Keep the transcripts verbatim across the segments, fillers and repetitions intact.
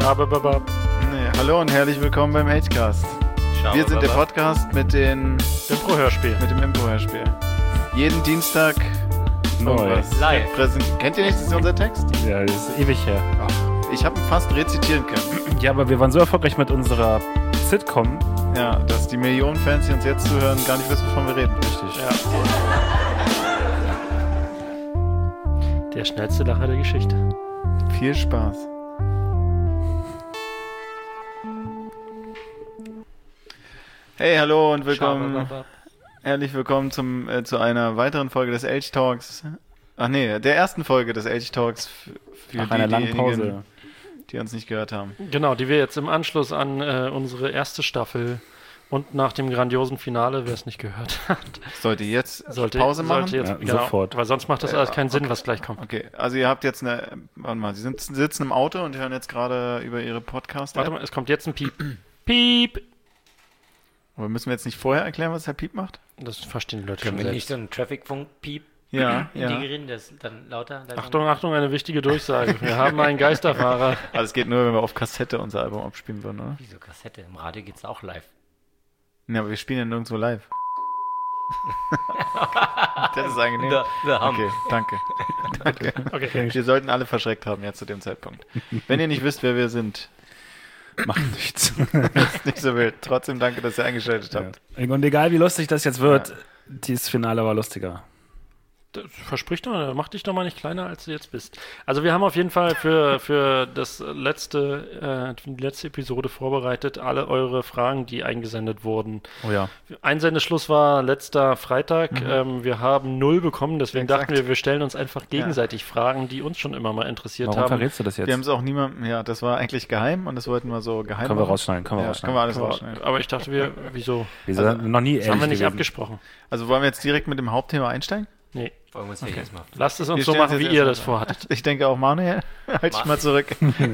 Schabababab. Nee, hallo und herzlich willkommen beim Agecast. Wir sind der Podcast mit den Impro-Hörspiel. Mit dem Impro-Hörspiel. Jeden Dienstag neu. Live. Präsent- Kennt ihr nicht, das ist unser Text? Ja, das ist ewig her. Ach, ich habe ihn fast rezitieren können. Ja, aber wir waren so erfolgreich mit unserer Sitcom. Ja, dass die Millionen Fans, die uns jetzt zuhören, gar nicht wissen, wovon wir reden. Richtig. Ja. Der schnellste Lacher der Geschichte. Viel Spaß. Hey, hallo und willkommen. Schabababab. Herzlich willkommen zum, äh, zu einer weiteren Folge des Elch Talks. Ach nee, der ersten Folge des Elch Talks f- für Nach die, einer langen diejenigen, Pause. die uns nicht gehört haben. Genau, die wir jetzt im Anschluss an äh, unsere erste Staffel und nach dem grandiosen Finale, wer es nicht gehört hat, Sollte jetzt sollte, Pause machen? sollte jetzt, Ja, genau, sofort. weil sonst macht das Äh, alles keinen Sinn, okay. was gleich kommt. Okay, also ihr habt jetzt eine, warte mal, Sie sind, sitzen im Auto und hören jetzt gerade über Ihre Podcast. Warte mal, es kommt jetzt ein Piep. Piep! Aber müssen wir jetzt nicht vorher erklären, was der Piep macht? Das verstehen die Leute Können schon wir nicht selbst. so einen Traffic-Funk-Piep Ja, ja. integrieren, das dann lauter? Dann Achtung, Achtung, eine wichtige Durchsage. Wir haben einen Geisterfahrer. Aber es geht nur, wenn wir auf Kassette unser Album abspielen würden, oder? Wieso Kassette? Im Radio geht's auch live. Ja, aber wir spielen ja nirgendwo live. Das ist angenehm. Da, da haben. Okay, danke. danke. Okay. Wir sollten alle verschreckt haben jetzt zu dem Zeitpunkt. Wenn ihr nicht wisst, wer wir sind, Macht nichts. ist nicht so wild. Trotzdem danke, dass ihr eingeschaltet habt. Ja. Und egal wie lustig das jetzt wird, dieses Finale war lustiger. Das verspricht doch, mach dich doch mal nicht kleiner, als du jetzt bist. Also wir haben auf jeden Fall für, für das letzte, äh, die letzte Episode vorbereitet, alle eure Fragen, die eingesendet wurden. Oh ja. Einsendeschluss war letzter Freitag. Mhm. Ähm, wir haben null bekommen, deswegen Exakt. dachten wir, wir stellen uns einfach gegenseitig ja. Fragen, die uns schon immer mal interessiert Warum haben. verrätst du das jetzt? Wir haben es auch niemandem, ja, das war eigentlich geheim und das wollten wir so geheim Können wir machen. rausschneiden, können wir Ja, rausschneiden. können wir alles aber, rausschneiden. aber ich dachte, wir, wieso? Wir sind Also, noch nie Das haben wir ehrlich nicht gewesen. abgesprochen. Also wollen wir jetzt direkt mit dem Hauptthema einsteigen? Nee. Wollen wir uns okay. jetzt mal. Lasst es uns Wir so stellen machen, es wie jetzt ihr erst das mal. vorhattet. Ich denke auch, Manuel, halt dich mal zurück.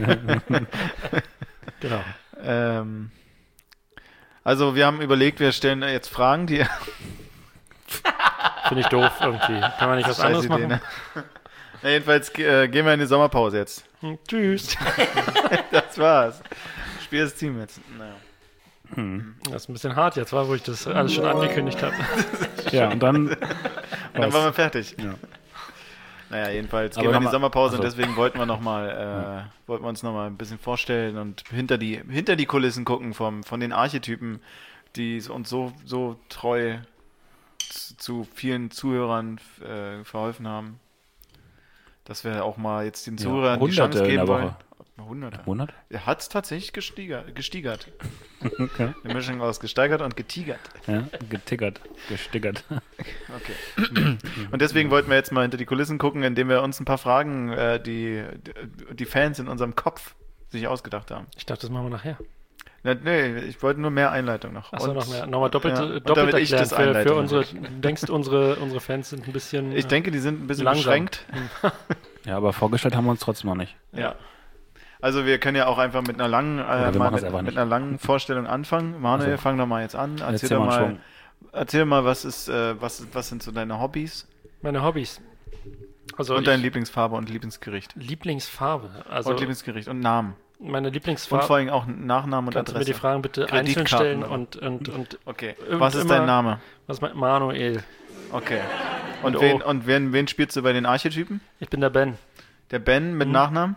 Genau. ähm, also wir haben überlegt, wir stellen jetzt Fragen, die... Finde ich doof irgendwie. Kann man nicht was Scheiß anderes Idee, machen? ne? Na, jedenfalls äh, gehen wir in die Sommerpause jetzt. Hm, tschüss. Das war's. Spiel das Team jetzt. Naja. Das ist ein bisschen hart jetzt, war, wo ich das alles schon angekündigt habe. Ja, und dann... Und dann waren wir fertig. Ja. Naja, jedenfalls Aber gehen wir in die nochmal- Sommerpause und Achso. deswegen wollten wir noch mal, äh, wollten wir uns noch mal ein bisschen vorstellen und hinter die, hinter die Kulissen gucken vom, von den Archetypen, die uns so, so treu zu, zu vielen Zuhörern äh, verholfen haben. Dass wir auch mal jetzt den Ja, Zuhörern die Hunderte Chance in geben der wollen. Woche. Hunderte. Monat? Er hat es tatsächlich gestiegert. gestiegert. Okay. Eine Mischung aus gesteigert und getigert. Ja, getickert, gestickert. Okay. Und deswegen wollten wir jetzt mal hinter die Kulissen gucken, indem wir uns ein paar Fragen, äh, die die Fans in unserem Kopf sich ausgedacht haben. Ich dachte, das machen wir nachher. Na, nee, ich wollte nur mehr Einleitung noch. Achso, Und- noch mehr. Nochmal doppelt, ja, äh, und doppelt damit ich erklären das für, für einleite. unsere, du denkst, unsere, unsere Fans sind ein bisschen Ich denke, die sind ein bisschen langsam. beschränkt. Ja, aber vorgestellt haben wir uns trotzdem noch nicht. Ja. Also wir können ja auch einfach mit einer langen, äh, Oder wir mal machen es mit, einfach mit nicht. einer langen Vorstellung anfangen. Manuel, Also. fang doch mal jetzt an. Erzähl, Erzähl doch mal mal, schon. erzähl mal, was ist, äh, was, was sind so deine Hobbys meine Hobbys. Also und ich, deine Lieblingsfarbe und Lieblingsgericht Lieblingsfarbe. Also und Lieblingsgericht und Namen meine und Lieblingsfarbe. vor allem auch Nachnamen und Kannst du mir Adresse. die Fragen bitte einzeln Kreditkarten stellen oder- und, und, und Okay. Irgend Was ist immer- dein Name? was meint Manuel? Okay. Und, Und wen, O. und wen, wen spielst du bei den Archetypen? Ich bin der Ben. Der Ben mit Mhm. Nachnamen?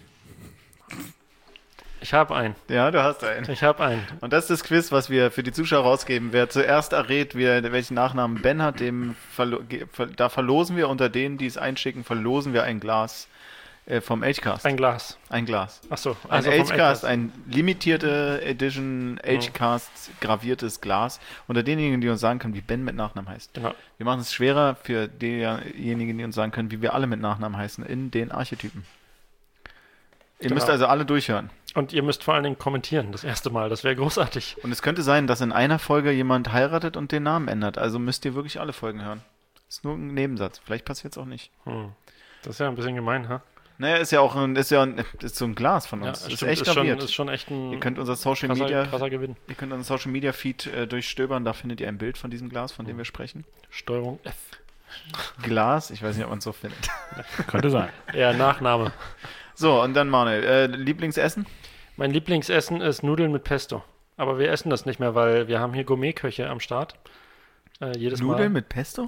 Ich habe einen. Ja, du hast einen. Ich habe einen. Und das ist das Quiz, was wir für die Zuschauer rausgeben. Wer zuerst errät, wer, welchen Nachnamen Ben hat, dem verlo ge- ver da verlosen wir unter denen, die es einschicken, verlosen wir ein Glas äh, vom Agecast. Ein Glas. Ein Glas. Achso. Ein Also vom Agecast, ein limitierte Edition Agecast graviertes Glas. Unter denjenigen, die uns sagen können, wie Ben mit Nachnamen heißt. Genau. Wir machen es schwerer für diejenigen, die uns sagen können, wie wir alle mit Nachnamen heißen in den Archetypen. Ihr Genau. müsst also alle durchhören. Und ihr müsst vor allen Dingen kommentieren, das erste Mal. Das wäre großartig. Und es könnte sein, dass in einer Folge jemand heiratet und den Namen ändert. Also müsst ihr wirklich alle Folgen hören. Das ist nur ein Nebensatz. Vielleicht passiert es auch nicht. Hm. Das ist ja ein bisschen gemein, ha? Naja, ist ja auch ein, ist ja ein, ist so ein Glas von Ja, uns. stimmt, ist echt ist, schon, graviert. ist schon echt ein Ihr könnt unser Social krasser, Media, krasser Gewinn. ihr könnt unseren Social Media Feed äh, durchstöbern. Da findet ihr ein Bild von diesem Glas, von dem wir sprechen. Steuerung F. Glas, ich weiß nicht, ob man es so findet. Könnte sein. Ja, Nachname. So, und dann Manuel, äh, Lieblingsessen? Mein Lieblingsessen ist Nudeln mit Pesto. Aber wir essen das nicht mehr, weil wir haben hier Gourmetköche am Start. Äh, jedes Nudeln Mal. mit Pesto?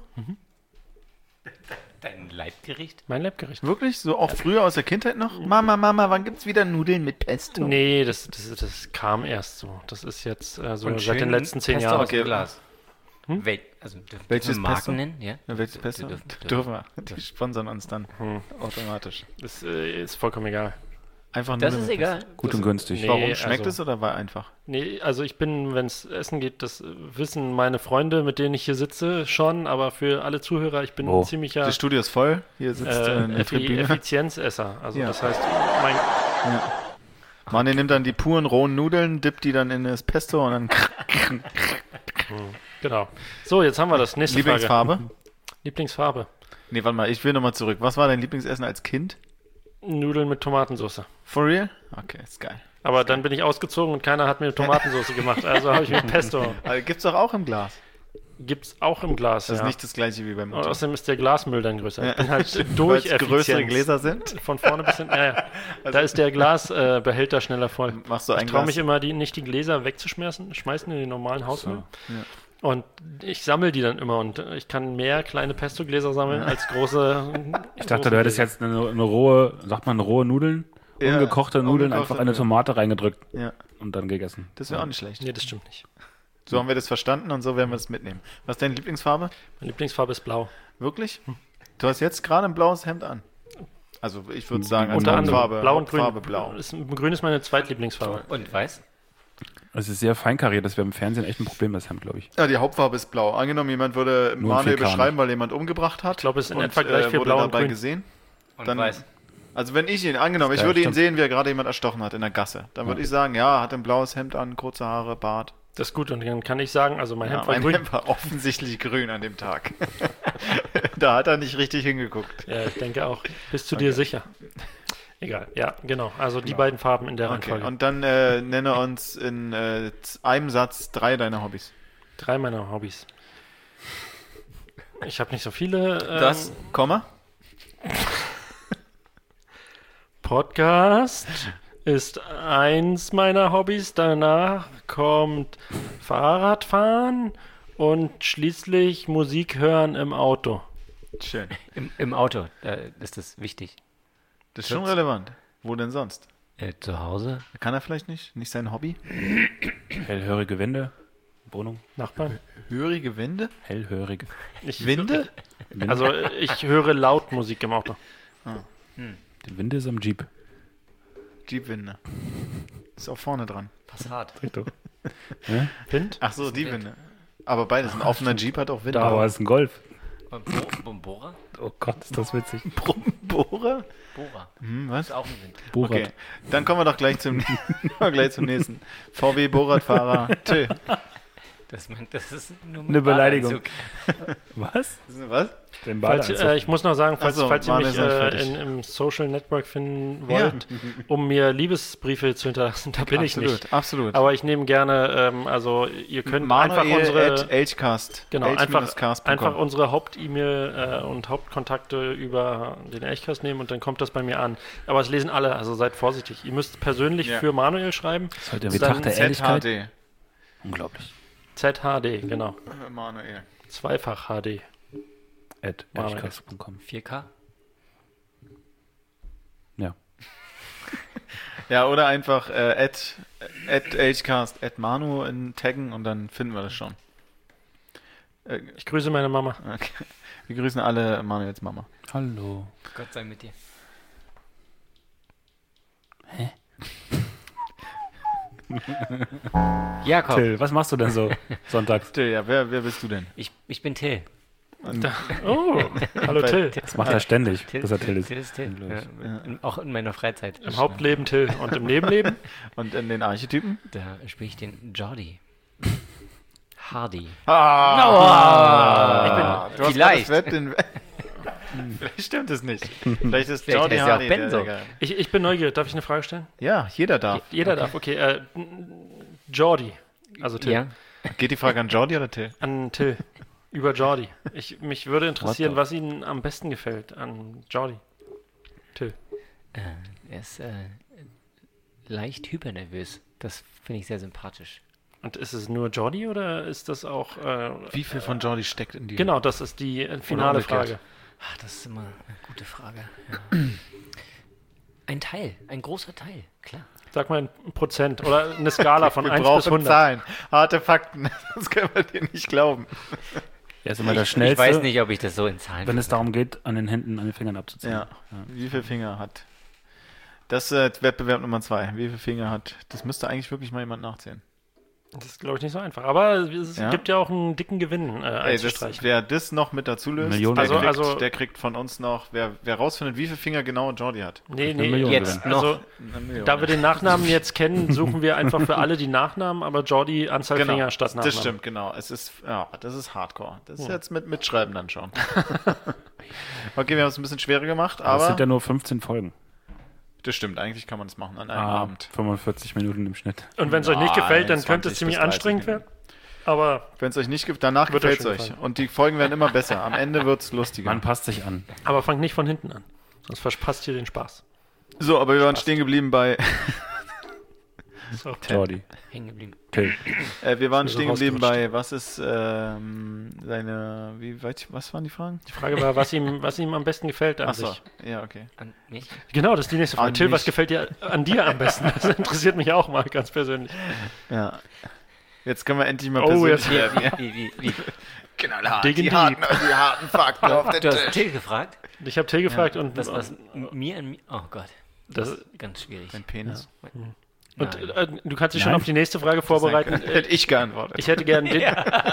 Dein Leibgericht? Mein Leibgericht. Wirklich? So auch früher aus der Kindheit noch? Mama, Mama, wann gibt's wieder Nudeln mit Pesto? Nee, das, das, das kam erst so. Das ist jetzt äh, so Und seit den schön letzten zehn Pesto Jahren. aus dem Glas. Hm? Wel also, dürfen Welches wir Marken Pesto? nennen? Ja? Ja, welches Pesto? Dürfen- dürfen- Dürfen wir. Die sponsern uns dann Hm. automatisch. Das äh, ist vollkommen egal. Einfach Das Nudeln ist mit egal. Gut Das- und günstig. Nee, Warum? Schmeckt also- es oder war einfach? Nee, also ich bin, wenn es Essen geht, das wissen meine Freunde, mit denen ich hier sitze, schon, aber für alle Zuhörer, ich bin Oh. ein ziemlicher Das Studio ist voll. Hier sitzt äh, äh, eine Effi Tribüne. Effizienzesser. Also Ja. das heißt, mein, Ja. Mann, der nimmt dann die puren rohen Nudeln, dippt die dann in das Pesto und dann genau. So, jetzt haben wir das. Nächste Frage. Lieblingsfarbe? Lieblingsfarbe. Nee, warte mal, ich will nochmal zurück. Was war dein Lieblingsessen als Kind? Nudeln mit Tomatensauce. For real? Okay, ist geil. Aber dann bin ich ausgezogen und keiner hat mir Tomatensauce gemacht. Also habe ich mir Pesto. Aber gibt's doch auch im Glas. Gibt's auch im Glas. Das ja. ist nicht das gleiche wie beim Und Motto. außerdem ist der Glasmüll dann größer. Ich Ja. bin halt Weil's durch größere Effizienz. Gläser sind? Von vorne bis hinten. Ja, ja. Da ist der Glasbehälter äh, Behälter schneller voll. Machst du ein Ich traue Glas? mich immer, die, nicht die Gläser wegzuschmeißen, schmeißen in den normalen Hausmüll. Ja. Und ich sammle die dann immer und ich kann mehr kleine Pesto-Gläser sammeln als große. Ich dachte, du hättest jetzt eine, eine rohe, sagt man rohe Nudeln? Ja, ungekochte Nudeln, ungekochte einfach eine Nudeln. Tomate reingedrückt Ja, und dann gegessen. das wäre auch nicht schlecht. Nee, das stimmt nicht. So haben wir das verstanden und so werden wir es mitnehmen. Was ist deine Lieblingsfarbe? Meine Lieblingsfarbe ist blau. Wirklich? Du hast jetzt gerade ein blaues Hemd an. Also ich würde sagen, als Unter anderem Hauptfarbe, blau und grün. Hauptfarbe blau. Ist, grün ist meine Zweitlieblingsfarbe. Und weiß? Es ist sehr feinkariert, das wäre im Fernsehen echt ein Problem, das Hemd, glaube ich. Ja, die Hauptfarbe ist blau. Angenommen, jemand würde Nur Manuel ein Vulkan. beschreiben, weil jemand umgebracht hat. Ich glaube, es ist in und, etwa gleich äh, für wurde blau und dabei grün. gesehen. Und Dann- weiß. Also wenn ich ihn, angenommen, ich Ja, würde ihn stimmt. sehen, wie er gerade jemand erstochen hat in der Gasse. Dann würde ich sagen, ja, hat ein blaues Hemd an, kurze Haare, Bart. Das ist gut und dann kann ich sagen, also mein Ja, Hemd war mein grün. Hemd war offensichtlich grün an dem Tag. Da hat er nicht richtig hingeguckt. Ja, ich denke auch. Bist du dir sicher? Egal, ja, genau. Also die beiden Farben in der Okay, Reihenfolge. und dann äh, nenne uns in äh, einem Satz drei deiner Hobbys. Drei meiner Hobbys. Ich habe nicht so viele. Ähm, Das, Komma? Podcast ist eins meiner Hobbys. Danach kommt Fahrradfahren und schließlich Musik hören im Auto. Schön. Im, Im Auto, da ist das wichtig. Das ist schon relevant. Wo denn sonst? Äh, zu Hause? Kann er vielleicht nicht? Nicht sein Hobby? Hellhörige Wände, Wohnung, Nachbarn? Hörige Wände? hellhörig. Ich, Winde? Also ich höre laut Musik im Auto. Die Winde ist am Jeep. Jeepwinde. Ist auch vorne dran. Passat. Wind? Ach so, die Winde. Aber beides. Ein offener Jeep hat auch Winde. Da war es ein Golf. Und Bo Bombora? Oh Gott, ist das witzig. Bohrer? Bora. Hm, was? Ist auch ein Wind. Borat. Okay, dann kommen wir doch gleich zum, gleich zum nächsten. V W Borat-Fahrer Till. Das, mein, das ist nur Eine Beleidigung. Badeanzug. Was? Was? Den Falls, äh, ich muss noch sagen, falls, Ach so, falls ihr Manu mich ist noch nicht äh, fertig. in, im Social Network finden Ja. wollt, um mir Liebesbriefe zu hinterlassen, da bin ich absolut, nicht. absolut. Aber ich nehme gerne, ähm, also ihr könnt einfach Manuel unsere... at Elchcast. Genau, Elch einfach, Cast punkt com. einfach unsere Haupt-E-Mail äh, und Hauptkontakte über den Elchcast nehmen und dann kommt das bei mir an. Aber es lesen alle, also seid vorsichtig. Ihr müsst persönlich Ja. für Manuel schreiben. Das ist heute wie Dann Tag der Z H Ehrlichkeit. D. Unglaublich. Z H D, genau. Manuel. Zweifach H D. At Manuel. ehrlichkeit punkt com. vier K? Ja. Ja, oder einfach äh, at, at Elchcast, at Manu in taggen und dann finden wir das schon. Äh, Ich grüße meine Mama. okay. Wir grüßen alle Manuels Mama. Hallo. Gott sei mit dir. Jakob, Till, was machst du denn so sonntags? Till, ja, wer, wer bist du denn? ich, ich bin Till. Oh, hallo Till. Das macht er ständig, dass er Till ist. Till ist Till. Ja. In, auch in meiner Freizeit. Im Hauptleben Till und im Nebenleben? Und in den Archetypen? Da spiele ich den Jordi. Hardy. Ah! Ich Du bin hast vielleicht. grad das Wett den Vielleicht stimmt es nicht. Vielleicht ist Vielleicht Jordi heißt er auch Hardy der, Benzo. der, Ich, ich bin neugierig. Darf ich eine Frage stellen? Ja, jeder darf. Jeder darf, okay. Äh, Jordi, also Till. Ja. Geht die Frage an Jordi oder Till? An Till. Über Jordi. Ich, mich würde interessieren, What was Ihnen am besten gefällt an Jordi. Till. Äh, er ist äh, leicht hypernervös. Das finde ich sehr sympathisch. Und ist es nur Jordi oder ist das auch... Äh, Wie viel von Jordi steckt in dir? Genau, das ist die äh, finale umgekehrt. Frage. Ach, das ist immer eine gute Frage. Ja. Ein Teil, ein großer Teil, klar. Sag mal ein Prozent oder eine Skala von Wir eins bis brauchen hundert. Zahlen, harte Fakten, sonst können wir dir nicht glauben. Er ist immer der Ich, ich Schnellste, weiß nicht, ob ich das so in Zahlen... wenn es darum geht, an den Händen, an den Fingern abzuziehen. Ja. Wie viele Finger hat? Das äh, Wettbewerb Nummer zwei. Wie viele Finger hat? Das müsste eigentlich wirklich mal jemand nachzählen. Das ist, glaube ich, nicht so einfach. Aber es Ja? gibt ja auch einen dicken Gewinn äh, Ey, das, einzustreichen. wer das noch mit dazu löst, Millionen. der, Also- kriegt, also- der kriegt von uns noch, wer, wer rausfindet, wie viele Finger genau Jordi hat. Nee, Eine nee, Million jetzt gewinnen. also, Eine Million. da wir den Nachnamen jetzt kennen, suchen wir einfach für alle die Nachnamen, aber Jordi Anzahl genau, Finger statt Nachnamen. das stimmt, genau. Es ist, ja, das ist Hardcore. Das ist jetzt mit Mitschreiben dann schon. Okay, wir haben es ein bisschen schwerer gemacht, Aber es aber sind ja nur fünfzehn Folgen. das stimmt. Eigentlich kann man das machen an einem Ah, Abend. fünfundvierzig Minuten im Schnitt. Und wenn es euch nicht Nein, gefällt, dann könnte es zwanzig ziemlich bis dreißig anstrengend werden. Minuten. Aber, Wenn es euch nicht gibt, danach Wird gefällt es euch euch. schon gefallen. Und die Folgen werden immer besser. Am Ende wird es lustiger. Man passt sich an. aber fangt nicht von hinten an. Sonst verpasst ihr den Spaß. So, aber wir waren stehen geblieben bei. So. Jordi. Hängen geblieben. Till. Äh, wir waren Ist mir so stehen geblieben rausgerutscht. bei, was ist ähm, seine, wie weit, was waren die Fragen? Die Frage war, was ihm, was ihm am besten gefällt an Achso, sich. ja, okay. An mich? Genau, das ist die nächste Frage. An Till, was mich. gefällt dir an dir am besten? Das interessiert mich auch mal ganz persönlich. Ja. Jetzt können wir endlich mal Oh, persönlich jetzt- werden. Ja. Wie, wie, wie? Knallhart, Digging die deep. harten, die harten Fakten auf den Du hast Tisch. Till gefragt? Ich habe Till gefragt und, Das, was mir an mir... Oh Gott, das das, ist ganz schwierig. Dein Penis. und Nein. äh, du kannst dich schon Nein. auf die nächste Frage vorbereiten. Hätte ich geantwortet. Ich hätte gern den,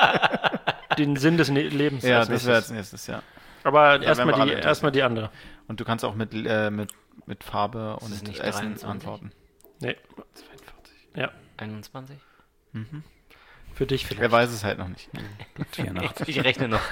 den Sinn des Ne- Lebens. ja, als das wäre als nächstes. nächstes, ja. Aber werden erstmal wir alle die, interessiert. erstmal die andere. Und du kannst auch mit, äh, mit, mit Farbe Ist es und nicht Essen dreiundzwanzig? antworten. Nee, zweiundvierzig. ja, einundzwanzig? für dich Wer vielleicht. weiß es halt noch nicht. vierundachtzig. Ich rechne noch.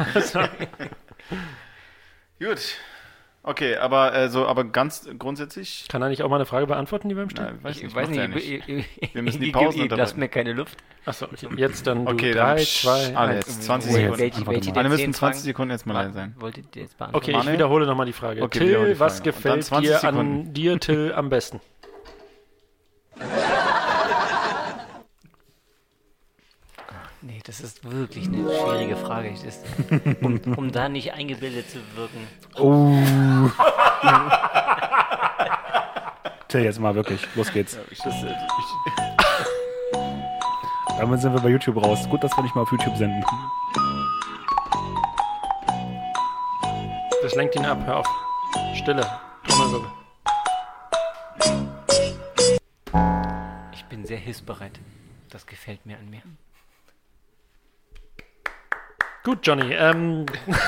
Gut. Okay, aber äh, so, aber ganz grundsätzlich. Kann er nicht auch mal eine Frage beantworten, die wir ihm stellen? Na, weiß Ich nicht, weiß macht er nicht, nicht. ich- ich- Wir müssen die ich- Pausen ich- Lasst unterbrechen. mir keine Luft. Achso, jetzt dann du. Okay, drei, dann zwei, alle eins. jetzt zwanzig Oh, jetzt. Sekunden. Welche, Antworte welche mal. der Alle müssen zehn zwanzig Fragen Sekunden jetzt mal leise sein. Wolltet ihr jetzt beantworten? Okay, ich Manuel? wiederhole nochmal die Frage. Okay, wiederhole Till, die was Frage. Und dann gefällt zwanzig dir Sekunden. an dir, Till, am besten? Nee, das ist wirklich eine schwierige Frage. Ich- Das, um, um da nicht eingebildet zu wirken. Oh. Till, jetzt mal wirklich. Los geht's. Das, äh, ich, Damit sind wir bei YouTube raus. Gut, dass wir nicht mal auf YouTube senden. Das lenkt ihn ab, hör auf. Stille. Trommelwirbel. Ich bin sehr hilfsbereit. Das gefällt mir an mir. Gut, Johnny. Ähm,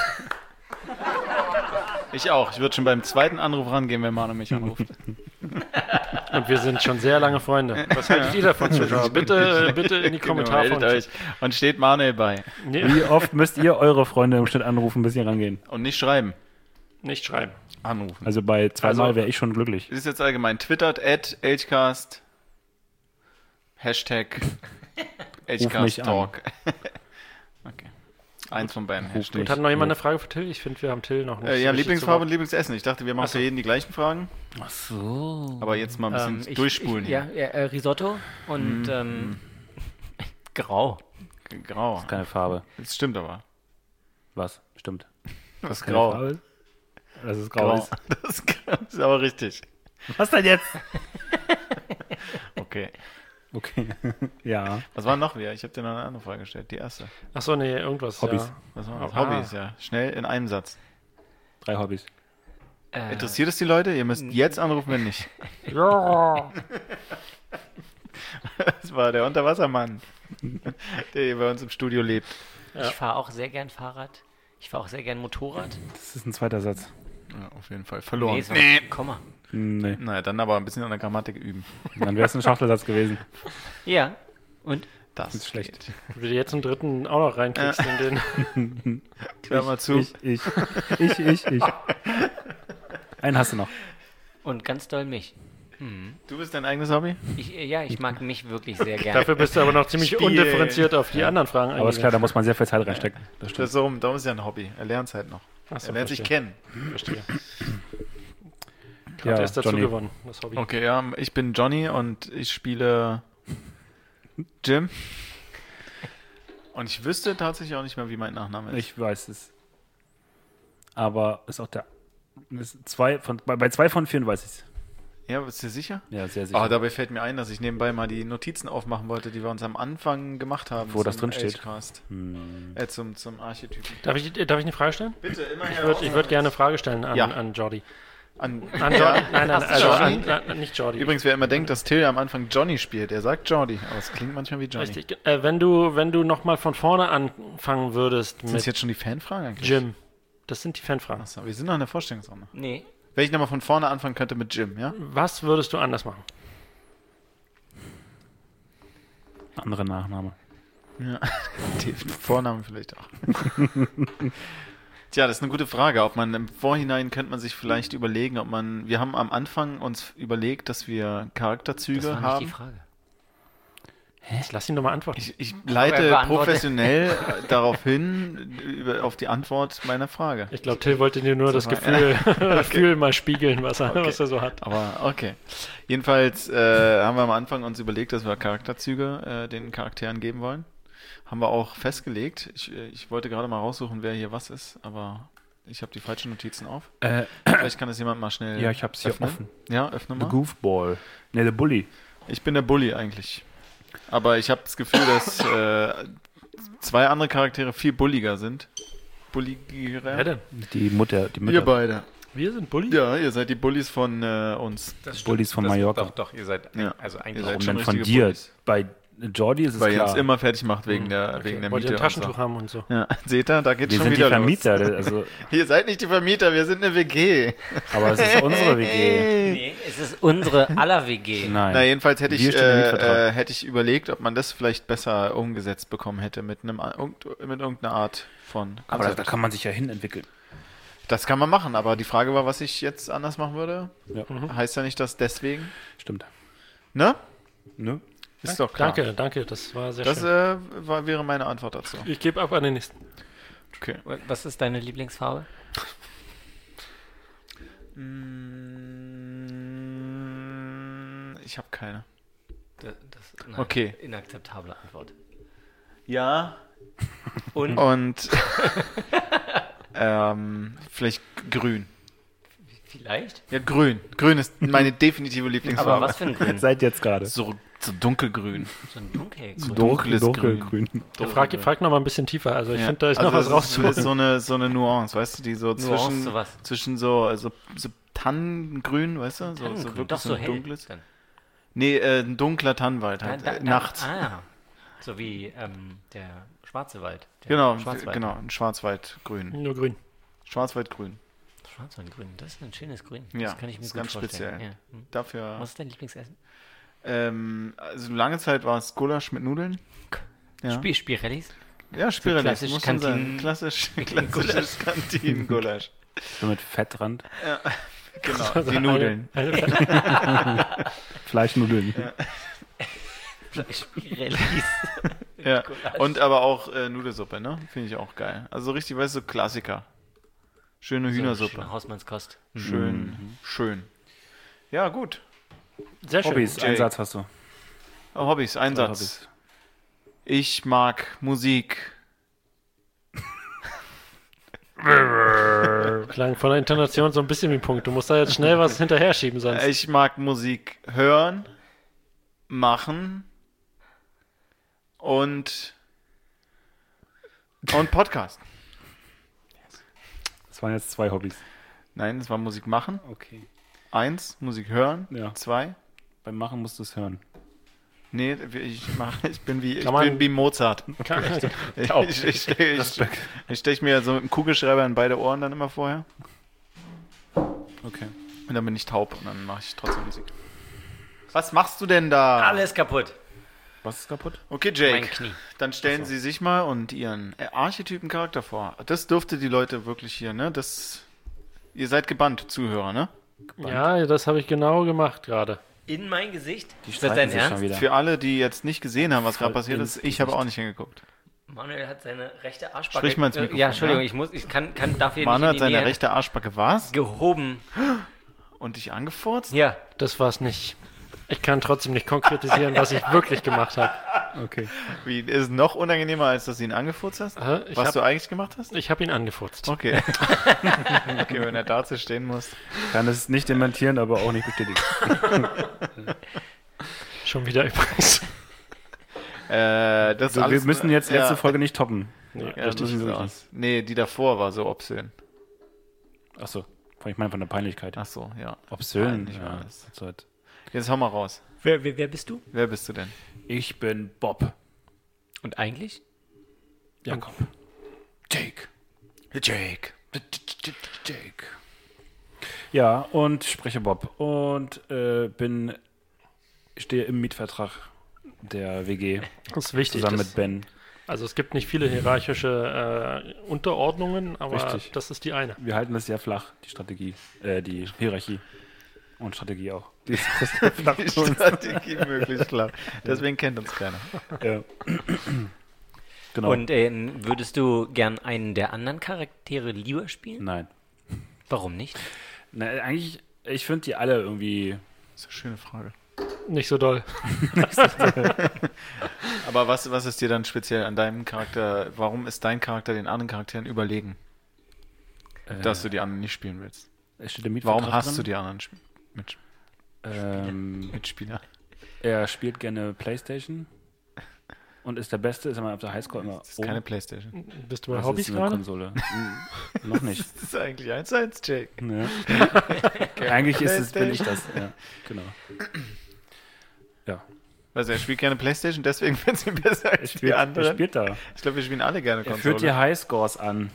ich auch. Ich würde schon beim zweiten Anruf rangehen, wenn Manu mich anruft. und wir sind schon sehr lange Freunde. Was haltet ihr davon, Zuschauer? Bitte, bitte in die Kommentare. Meldet euch. Und steht Manuel bei. Nee, Wie oft müsst ihr eure Freunde im Schnitt anrufen, bis ihr rangehen? Und nicht schreiben. nicht schreiben. Anrufen. Also bei zweimal Also- wäre ich schon glücklich. Das ist jetzt allgemein. Twittert, at Elchcast. Hashtag Elchcast mich an. Talk. Okay. Eins von beiden Ruf Hashtags. mich. Hat noch jemand eine Frage für Till? Ich finde, wir haben Till noch nicht. Äh, so ja, richtig Lieblingsfarbe und zu Lieblingsessen. Ich dachte, wir machen Ach so. für jeden die gleichen Fragen. Ach so. Aber jetzt mal ein bisschen Ähm, ich- durchspulen ich, hier. Ja, ja äh, Risotto und ähm, Grau. Grau. Keine Farbe. Das stimmt aber. Was? Stimmt. Das ist Keine grau. Farbe? Das ist grau. Grau. Das ist, grau. Das ist aber richtig. Was denn jetzt? Okay. Okay. Ja. Was war noch wieder? Ich habe dir noch eine andere Frage gestellt. Die erste. Achso, nee, irgendwas. Hobbys. Ja. Was war das? Ah. Hobbys, ja. Schnell in einem Satz. Drei Hobbys. Äh, Interessiert es die Leute? Ihr müsst jetzt anrufen, wenn nicht. Ja. Das war der Unterwassermann, der hier bei uns im Studio lebt. Ja. Ich fahre auch sehr gern Fahrrad. Ich fahre auch sehr gern Motorrad. Das ist ein zweiter Satz. Ja, auf jeden Fall. Verloren. Nee, es war ein Komma. Nee. Naja, dann aber ein bisschen an der Grammatik üben. Dann wäre es ein Schachtelsatz gewesen. Ja. Und? Das ist schlecht. geht. Wie du jetzt einen dritten auch noch reinkriegst in den. Hör mal zu. Ich, ich, ich, ich, ich. Einen hast du noch. Und ganz doll mich. Du bist dein eigenes Hobby? Ich, äh, ja, ich mag mich wirklich sehr gern. Dafür bist du aber noch ziemlich Spiel. undifferenziert auf die anderen Fragen Aber ist klar, da muss man sehr viel Zeit reinstecken. Das Das stimmt. ist so, darum ist ja ein Hobby. Er lernt es halt noch. Achso, Er lernt sich verstehe. kennen. Verstehe. Gerade Ja, erst dazu Johnny. gewonnen, das Hobby. Okay, ja, ich bin Johnny und ich spiele Jim. Und ich wüsste tatsächlich auch nicht mehr, wie mein Nachname ist. Ich weiß es. Aber ist auch der. Ist zwei von, bei, bei zwei von vier weiß ich es. Ja, bist du sicher? Ja, sehr sicher. Ah, dabei fällt mir ein, dass ich nebenbei mal die Notizen aufmachen wollte, die wir uns am Anfang gemacht haben. Wo das zum drin steht. Agecast. Hm. Äh, zum, zum Archetypen. Darf ich, darf ich eine Frage stellen? Bitte, immer Ich würde ich würd gerne eine Frage stellen an, Ja. an Jordi. An, An Jordi? Ja. Nein, nein, Hast du also Jordi? an, an, nicht Jordi. Übrigens, wer immer denkt, dass Till am Anfang Johnny spielt, er sagt Jordi, aber es klingt manchmal wie Johnny. Richtig. Äh, wenn du, wenn du nochmal von vorne anfangen würdest Sind das mit jetzt schon die Fanfragen eigentlich? Jim. Das sind die Fanfragen. Achso, wir sind noch in der Vorstellungsrunde. Nee. Wenn ich nochmal von vorne anfangen könnte mit Jim, ja? Was würdest du anders machen? Andere Nachname. Ja. Die Vornamen vielleicht auch. Tja, das ist eine gute Frage. Ob man im Vorhinein könnte man sich vielleicht überlegen, ob man. Wir haben am Anfang uns überlegt, dass wir Charakterzüge Das war nicht haben. die Frage. Jetzt lass ihn doch mal antworten. Ich, ich Aber leite er beantwortet- professionell darauf hin, über, auf die Antwort meiner Frage. Ich glaube, Till wollte dir nur das war- Gefühl, Gefühl mal spiegeln, was er, Okay. was er so hat. Aber okay. Jedenfalls äh, haben wir am Anfang uns überlegt, dass wir Charakterzüge äh, den Charakteren geben wollen. Haben wir auch festgelegt. Ich, äh, ich wollte gerade mal raussuchen, wer hier was ist, aber ich habe die falschen Notizen auf. Äh, Vielleicht kann das jemand mal schnell ja, ich hab's hier öffnen. offen. Ja, öffne The mal. Goofball. Ne, der Bully. Ich bin der Bully eigentlich. Aber ich habe das Gefühl, dass äh, zwei andere Charaktere viel bulliger sind. Bulliger? Wer denn? Die Mutter. Die Mutter. Ihr beide. Wir sind Bulli? Ja, ihr seid die Bullies von äh, uns. Bullies von Mallorca. Doch, doch, ihr seid, Ja. also Ihr eigentlich seid Und schon dann von richtige dir. Bullies. Bei Jordi ist es Weil ihr klar. uns immer fertig macht wegen der, Okay. wegen der Wollt ihr Miete. ein Taschentuch und so. haben und so? Ja, seht ihr, da geht's wir schon sind die wieder Vermieter. los. Also, Ihr seid nicht die Vermieter, wir sind eine W G. aber es ist unsere W G. Nee, es ist unsere aller W G. Nein. Na, jedenfalls hätte Wir ich, stehen im äh, Mietvertrag. äh, hätte ich überlegt, ob man das vielleicht besser umgesetzt bekommen hätte mit einem mit irgendeiner Art von aber da, Konzept. da kann man sich ja hin entwickeln. Das kann man machen, aber die Frage war, was ich jetzt anders machen würde. Ja. Heißt ja nicht, dass deswegen. Stimmt. Ne? Ne? Ist doch klar. Danke, danke, das war sehr Das schön. äh, war, wäre meine Antwort dazu. Ich gebe ab an den nächsten. Okay. Was ist deine Lieblingsfarbe? Mm, Ich habe keine. Das, das ist eine Okay. inakzeptable Antwort. Ja. Und Und ähm, vielleicht grün. vielleicht? Ja, grün. Grün ist meine definitive Lieblingsfarbe. Aber was für ein Grün? Seit jetzt gerade. So, so dunkelgrün. So ein dunkelgrün. So dunkles Grün. Ja, frag, frag noch mal ein bisschen tiefer. Also ich Ja. finde, da ist Also noch was es ist- rauszuholen. ist so eine, so eine Nuance, weißt du, die so Nuance zwischen, zu was? zwischen so, also, so Tannengrün, weißt du? So, so Tannengrün, wirklich doch so so ein hell. dunkles. Dann. Nee, äh, ein dunkler Tannenwald halt. Da- da- äh, da- nachts. Ah, so wie ähm, der Schwarze Wald. Der Genau, Schwarzwald. genau, ein Schwarzwaldgrün. Nur grün. Schwarzwaldgrün. Schwarzwaldgrün, das ist ein schönes Grün. Ja, das kann ich mir ist gut ganz vorstellen. speziell. Ja. Hm. Dafür, Was ist dein Lieblingsessen? ähm, also lange Zeit war es Gulasch mit Nudeln. Ja, Spiel Spirellis? ja Spirelli, klassisch muss schon sein. Kantinen- Klassisch, klassisches Kantinen-Gulasch. So mit Fettrand. Genau, die Nudeln. Eine, eine, Fleischnudeln. Spirellis. Ja, Gulasch. und aber auch äh, Nudelsuppe, ne? Finde ich auch geil. Also richtig, weißt du, so Klassiker. Schöne So, Hühnersuppe. schöne Hausmannskost. Schön, schön. Ja, gut. sehr schön. Hobbys, Jake. einen Satz hast du. Oh, Hobbys, Einsatz. Hobbys. Ich mag Musik. Klang von der Intonation so ein bisschen wie ein Punkt. Du musst da jetzt schnell was hinterher schieben, sonst. Ich mag Musik hören, machen und und Podcast. Das waren jetzt zwei Hobbys. Nein, es war Musik machen. Okay. Eins, Musik hören. Ja. Zwei. Beim Machen musst du es hören. Nee, ich, mach, ich bin wie ich Kann man- bin wie Mozart. Ich, ich, ich, ich, ich, ich steche mir so einen Kugelschreiber in beide Ohren dann immer vorher. Okay. Und dann bin ich taub und dann mache ich trotzdem Musik. Was machst du denn da? Alles kaputt. Was ist kaputt? Okay, Mein Jake. Knie. Dann stellen Sie sich mal und Ihren äh, Archetypen-Charakter vor. Das dürfte die Leute wirklich hier, ne? Das. Ihr seid gebannt, Zuhörer, ne? Ja, das habe ich genau gemacht gerade. In mein Gesicht? Die Ist das dein sich schon Ernst? wieder. Für alle, die jetzt nicht gesehen haben, was Voll gerade passiert ins ist, ich habe auch nicht hingeguckt. Manuel hat seine rechte Arschbacke... Sprich mal ins äh, Ja, Mikrofon, Entschuldigung, ja? ich muss, ich kann, kann dafür Manu nicht hat in die seine Nähe rechte Arschbacke was? gehoben. Und dich angefurzt? Ja. Das war's nicht. Ich kann trotzdem nicht konkretisieren, was ich wirklich gemacht habe. Okay. Wie, ist es noch unangenehmer, als dass du ihn angefurzt hast? Äh, Ich Was habe du eigentlich gemacht hast? hab ihn angefurzt. Okay. Okay, wenn er dazu stehen muss. Kann es nicht dementieren, aber auch nicht bestätigen. Schon wieder übrigens. Äh, das So, wir alles, müssen jetzt letzte ja, Folge nicht toppen. Nee, Ja, das müssen wir so nicht. aus. Nee, die davor war so obszön. Achso, ich meine von der Peinlichkeit. Ach so, ja. Obszön. Peinlich war Ja, das. das halt. Jetzt hau mal raus. Wer, wer, wer bist du? Wer bist du denn? Ich bin Bob. Und eigentlich? Jakob. Jake. Jake. Jake. Ja, und spreche Bob. Und äh, bin, stehe im Mietvertrag der W G Das ist wichtig. zusammen Das, mit Ben. also es gibt nicht viele hierarchische äh, Unterordnungen, aber Richtig. das ist die eine. Wir halten das sehr flach, die Strategie, äh, die Hierarchie und Strategie auch. Die ist das sehr flach Die für uns. Strategie möglichst klar. Deswegen kennt uns keiner. Ja. Genau. Und ähm, würdest du gern einen der anderen Charaktere lieber spielen? Nein. Warum nicht? Na, eigentlich, ich finde die alle irgendwie. Das ist eine schöne Frage. Nicht so doll. Aber was, was ist dir dann speziell an deinem Charakter, warum ist dein Charakter den anderen Charakteren überlegen, Äh, dass du die anderen nicht spielen willst? es steht im Mietvertrag Warum hast drin. du die anderen Sp mit Ähm, Mitspieler? er spielt gerne Playstation und ist der Beste, ist immer auf der Highscore immer Das ist keine Playstation. Bist du bei Das Hobbys ist eine gerade? Konsole. Hm, noch nicht. Das ist eigentlich eins zu eins, Jake. Ja. Eigentlich ist es, bin ich das. Ja, genau. Ja. Also er spielt gerne Playstation, deswegen findet es ihn besser Er als die spielt, er anderen. spielt da. Ich glaube, wir spielen alle gerne Er Konsole. führt die Highscores an.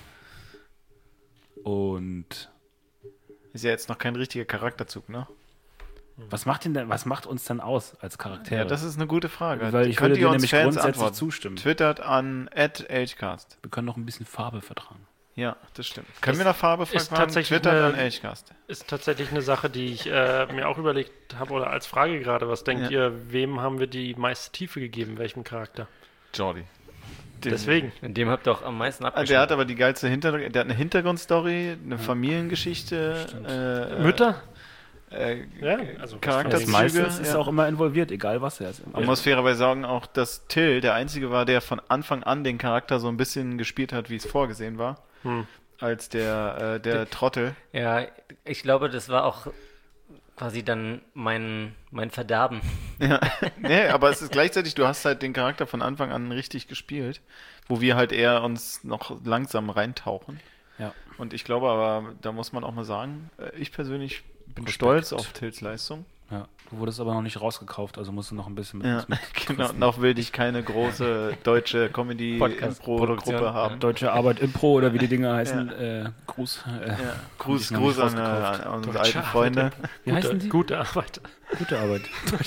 Und Ist ja jetzt noch kein richtiger Charakterzug, ne? was macht ihn denn, was macht uns denn aus als Charaktere? Ja, das ist eine gute Frage. Weil ich Könnt würde ihr dir uns nämlich Fans grundsätzlich antworten? zustimmen. Twittert an at agecast. Wir können noch ein bisschen Farbe vertragen. Ja, das stimmt. Können wir nach Farbe ist fragen? tatsächlich Twittert eine- an agecast. Ist tatsächlich eine Sache, die ich äh, mir auch überlegt habe oder als Frage gerade. Was denkt Ja. ihr, wem haben wir die meiste Tiefe gegeben? Welchem Charakter? Jordi. Den- Deswegen. In dem habt ihr auch am meisten Ah, abgeschnitten. der hat aber die geilste Hintergrund, der hat eine Hintergrundstory, eine Familiengeschichte, äh, Mütter? äh, Ja, also Charakterzüge. Das meiste ist, ist ja. auch immer involviert, egal was er ist. Man muss fairerweise sagen auch, dass Till der Einzige war, der von Anfang an den Charakter so ein bisschen gespielt hat, wie es vorgesehen war, Hm. als der, äh, der Trottel. Ja, ich glaube, das war auch quasi dann mein, mein Verderben. Ja, nee, aber es ist gleichzeitig, du hast halt den Charakter von Anfang an richtig gespielt, wo wir halt eher uns noch langsam reintauchen. Ja. Und ich glaube aber, da muss man auch mal sagen, äh, ich persönlich bin Respekt. stolz auf Tills Leistung. Ja, du wurdest aber noch nicht rausgekauft, also musst du noch ein bisschen mit Ja, uns mit genau. Noch will ich keine große deutsche Comedy-Impro-Gruppe Produktion, haben. Deutsche Arbeit Impro oder wie die Dinger heißen. Äh, Gruß. Äh, Ja. Gruß, ich noch Gruß nicht an, äh, rausgekauft. an unsere Deutsche alten Freunde. Wie heißen Gute, die? gute Arbeit. Gute Arbeit.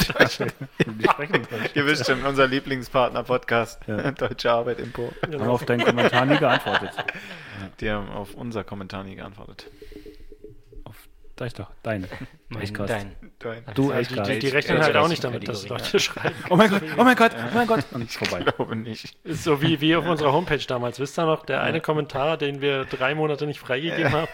Die sprechen Deutsch. Ihr wisst schon, unser Lieblingspartner-Podcast. Ja. Deutsche Arbeit Impro. Haben auf deinen Kommentar nie geantwortet. Die haben auf unser Kommentar nie geantwortet. Auf dein doch, deine. Mein, Echt krass. dein. Du, Also echt die, krass. die, die rechnen Age- halt auch Age- nicht damit, dass Kategorie, Leute schreiben. Oh mein Gott, oh mein Gott, oh mein Gott. Und vorbei. Ich glaube nicht. Ist so wie, wie auf unserer Homepage damals. Wisst ihr noch, der eine Kommentar, den wir drei Monate nicht freigegeben haben?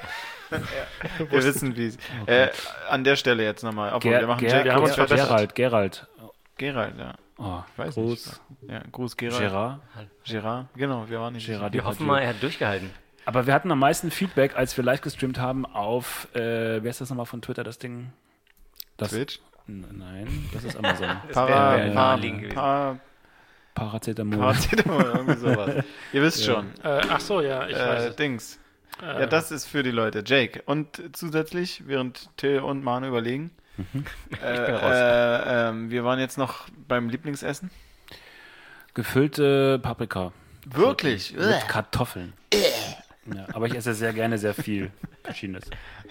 Wir wissen, wie es. Äh, an der Stelle jetzt nochmal. Obwohl, Ger wir machen Ger Jack wir haben uns kurz verbessert. verbessert. Gerald, Gerald. Gerald, ja. Oh, Weiß Gruß. nicht. Ja, Gruß Gerald. Gerard. Gerard. Genau, wir waren nicht. Gerard Wir hoffen mal, er hat durchgehalten. Aber wir hatten am meisten Feedback, als wir live gestreamt haben auf, äh, wer ist das nochmal von Twitter, das Ding? Das, Twitch. N nein, das ist Amazon. Para, wäre wär Para, naheliegend gewesen. Para, Paracetamol. Paracetamol, irgendwie sowas. Ihr wisst Ja. schon. Äh, ach so, ja, ich weiß Äh, es. Dings. Äh, Ja, das ist für die Leute. Jake. Und zusätzlich, während Till und Manu überlegen, äh, bin raus. äh, ähm, wir waren jetzt noch beim Lieblingsessen. Gefüllte Paprika. Wirklich? Mit Kartoffeln. Ja, aber ich esse sehr gerne sehr viel Verschiedenes.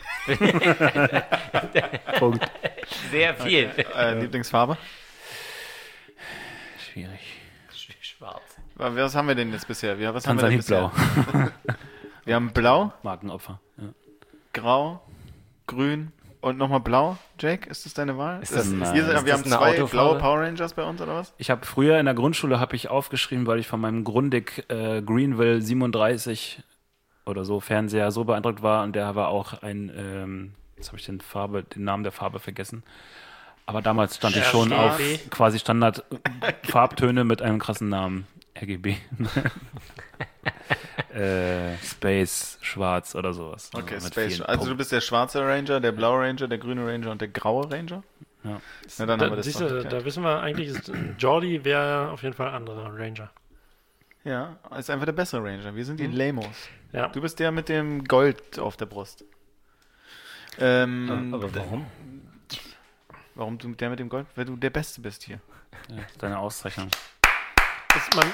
Punkt. Sehr viel. Äh, Lieblingsfarbe? Schwierig. Schwarz. Was haben wir denn jetzt bisher? Wir, was haben wir denn Tansanit bisher? blau. Wir haben blau, Markenopfer. Ja. grau, grün und nochmal blau. Jake, ist das deine Wahl? Ist das- Hier nein. sind, Ist wir das haben eine zwei Autofarbe? blaue Power Rangers bei uns, oder was? Ich habe früher in der Grundschule habe ich aufgeschrieben, weil ich von meinem Grundig äh, Greenville siebenunddreißig oder so Fernseher so beeindruckt war und der war auch ein ähm, Jetzt habe ich den Farbe, den Namen der Farbe vergessen. Aber damals stand ich R G schon B. auf quasi Standard Farbtöne mit einem krassen Namen. R G B. äh, Space, Schwarz oder sowas. Okay, mit Space. vielen Also du Punkten. bist der schwarze Ranger, der blaue Ranger, der grüne Ranger und der graue Ranger? Ja. Na, dann Da, haben wir das siehst doch du, geklärt. da wissen wir eigentlich, ist, Jordi wäre auf jeden Fall ein anderer Ranger. Ja, ist einfach der bessere Ranger. Wir sind die Lamos. Ja. Du bist der mit dem Gold auf der Brust. Ähm, Aber warum? Warum du der mit dem Gold? Weil du der Beste bist hier. Ja, das ist deine Auszeichnung. Ist man,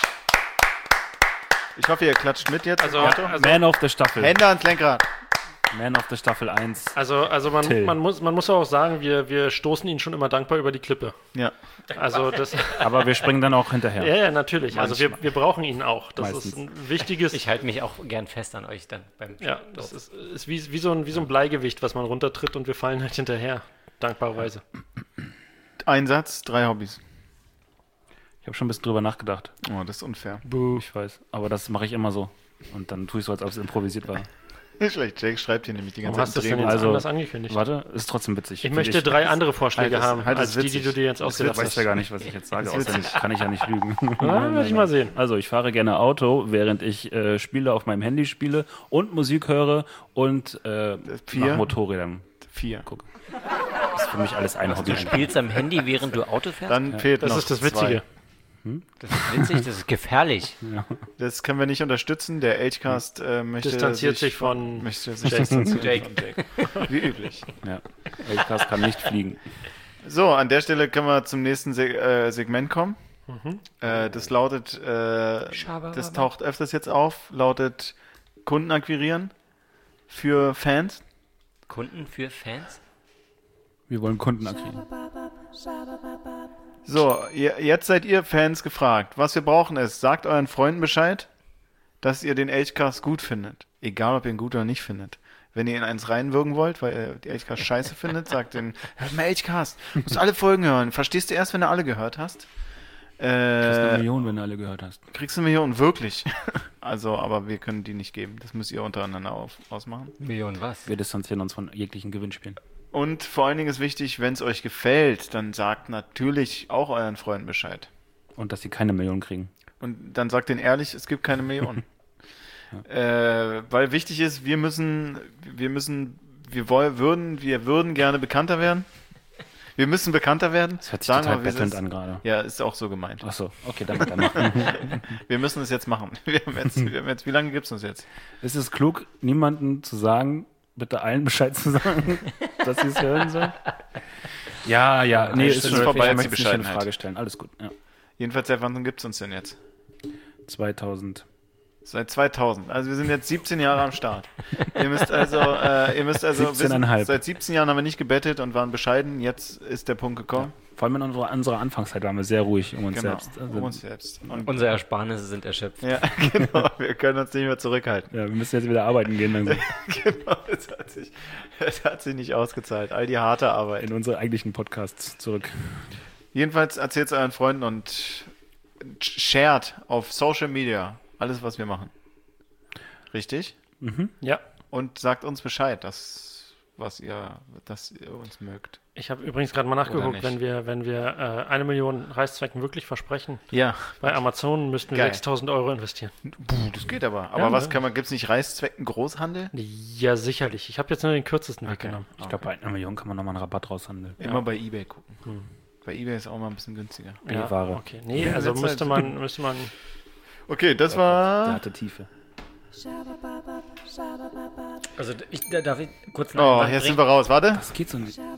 Ich hoffe, ihr klatscht mit jetzt. also, Otto. also, Man of the Staffel. Hände ans Lenkrad. Man of the Staffel eins. also, also man, Till. man, muss, man muss auch sagen, wir, wir stoßen ihn schon immer dankbar über die Klippe. Ja. Also das, Aber wir springen dann auch hinterher. ja, ja, natürlich. Also wir, wir brauchen ihn auch. Das Meistens. ist ein wichtiges. Ich halte mich auch gern fest an euch dann beim ja, das ist, ist wie, wie, so ein, wie so ein Bleigewicht, was man runtertritt und wir fallen halt hinterher. Dankbarerweise. Ein Satz, drei Hobbys. Ich habe schon ein bisschen drüber nachgedacht. Oh, das ist unfair. Ich weiß. Aber das mache ich immer so. Und dann tue ich so, als ob es improvisiert war. Nicht schlecht. Jake schreibt hier nämlich die ganze Warum hast du das Zeit denn im jetzt Also, anders angekündigt? Warte, ist trotzdem witzig. Ich Finde möchte drei andere Vorschläge Halt es- haben, halt es als die, die witzig. du dir jetzt Es ausgedacht Ich weiß ja hast. gar nicht, was ich jetzt sage. Das ist Außerdem kann ich ja nicht lügen. Ah, werde ich mal sehen. Also, ich fahre gerne Auto, während ich äh, Spiele auf meinem Handy spiele und Musik höre und äh, Vier. nach Motorrädern Vier. gucke. Das ist für mich alles ein Hobby. Du spielst am Handy, während du Auto fährst? Dann fehlt Das noch ist das zwei. Witzige. Das ist witzig, das ist gefährlich. Das können wir nicht unterstützen. Der Elchcast äh, möchte Distanziert sich von möchte sich Jason. distanzieren von Jake. Wie üblich. Ja. Elkas kann nicht fliegen. So, an der Stelle können wir zum nächsten Se äh, Segment kommen. Äh, das lautet, äh, das taucht öfters jetzt auf, lautet Kunden akquirieren für Fans. Kunden für Fans? Wir wollen Kunden akquirieren. So, ihr, jetzt seid ihr Fans gefragt. Was wir brauchen ist, sagt euren Freunden Bescheid, dass ihr den Elchcast gut findet. Egal, ob ihr ihn gut oder nicht findet. Wenn ihr in eins reinwirken wollt, weil ihr die Elchcast scheiße findet, sagt den, hört mal Elchcast, musst alle Folgen hören. Verstehst du erst, wenn du alle gehört hast? Das ist eine Äh, Million, wenn du alle gehört hast. kriegst du eine Million, wirklich. Also, aber wir können die nicht geben. Das müsst ihr untereinander auf, ausmachen. Millionen was? Wir distanzieren uns von jeglichen Gewinnspielen. Und vor allen Dingen ist wichtig, wenn es euch gefällt, dann sagt natürlich auch euren Freunden Bescheid. Und dass sie keine Million kriegen. Und dann sagt denen ehrlich, es gibt keine Millionen. äh, weil wichtig ist, wir müssen, wir müssen, wir wollen, würden, wir würden gerne bekannter werden. Wir müssen bekannter werden. Das hört sich Sagen total wir, wie es bettelnd ist. an gerade. Ja, ist auch so gemeint. Achso, okay, dann weitermachen. Wir müssen es jetzt machen. Wir haben jetzt, wir haben jetzt, wie lange gibt es uns jetzt? Ist es klug, niemandem zu sagen, bitte allen Bescheid zu sagen, dass sie es hören sollen? Ja, ja, nee, es ist ist schon vorbei, ich jetzt möchte die es nicht in Bescheidenheit. Frage stellen. Alles gut, ja. Jedenfalls, seit wann gibt es uns denn jetzt? zweitausend. Seit zweitausend. Also wir sind jetzt siebzehn Jahre am Start. Ihr müsst also, äh, ihr müsst also siebzehn Komma fünf. seit siebzehn Jahren haben wir nicht gebettet und waren bescheiden. Jetzt ist der Punkt gekommen. Vor allem in unserer, unserer Anfangszeit waren wir sehr ruhig um uns Genau, selbst. Also, um uns selbst. Und, Unsere Ersparnisse sind erschöpft. ja, genau. Wir können uns nicht mehr zurückhalten. ja, wir müssen jetzt wieder arbeiten gehen langsam. Genau, es hat sich, es hat sich nicht ausgezahlt. All die harte Arbeit. In unsere eigentlichen Podcasts zurück. Jedenfalls erzählt es euren Freunden und shared auf Social Media alles, was wir machen. Richtig? Ja. Und sagt uns Bescheid, dass, was ihr, dass ihr uns mögt. Ich habe übrigens gerade mal nachgeguckt, nicht. wenn wir, wenn wir äh, eine Million Reißzwecken wirklich versprechen, Ja, bei Amazon müssten wir Geil. sechstausend Euro investieren. Puh, das geht aber. Aber Ja, was ne? kann man, gibt es nicht Reißzwecken Großhandel? Ja, sicherlich. Ich habe jetzt nur den kürzesten Weg Okay. genommen. Ich glaube, bei einer Million kann man nochmal einen Rabatt raushandeln. Immer bei Ebay gucken. Bei Ebay ist auch mal ein bisschen günstiger. Ja, Ware. okay. Nee, Ja, also letzte müsste Zeit. man, müsste man. Okay, das Der war... hatte Tiefe. Also ich, da darf ich kurz Oh, jetzt sind wir raus. Warte, Das geht so nicht.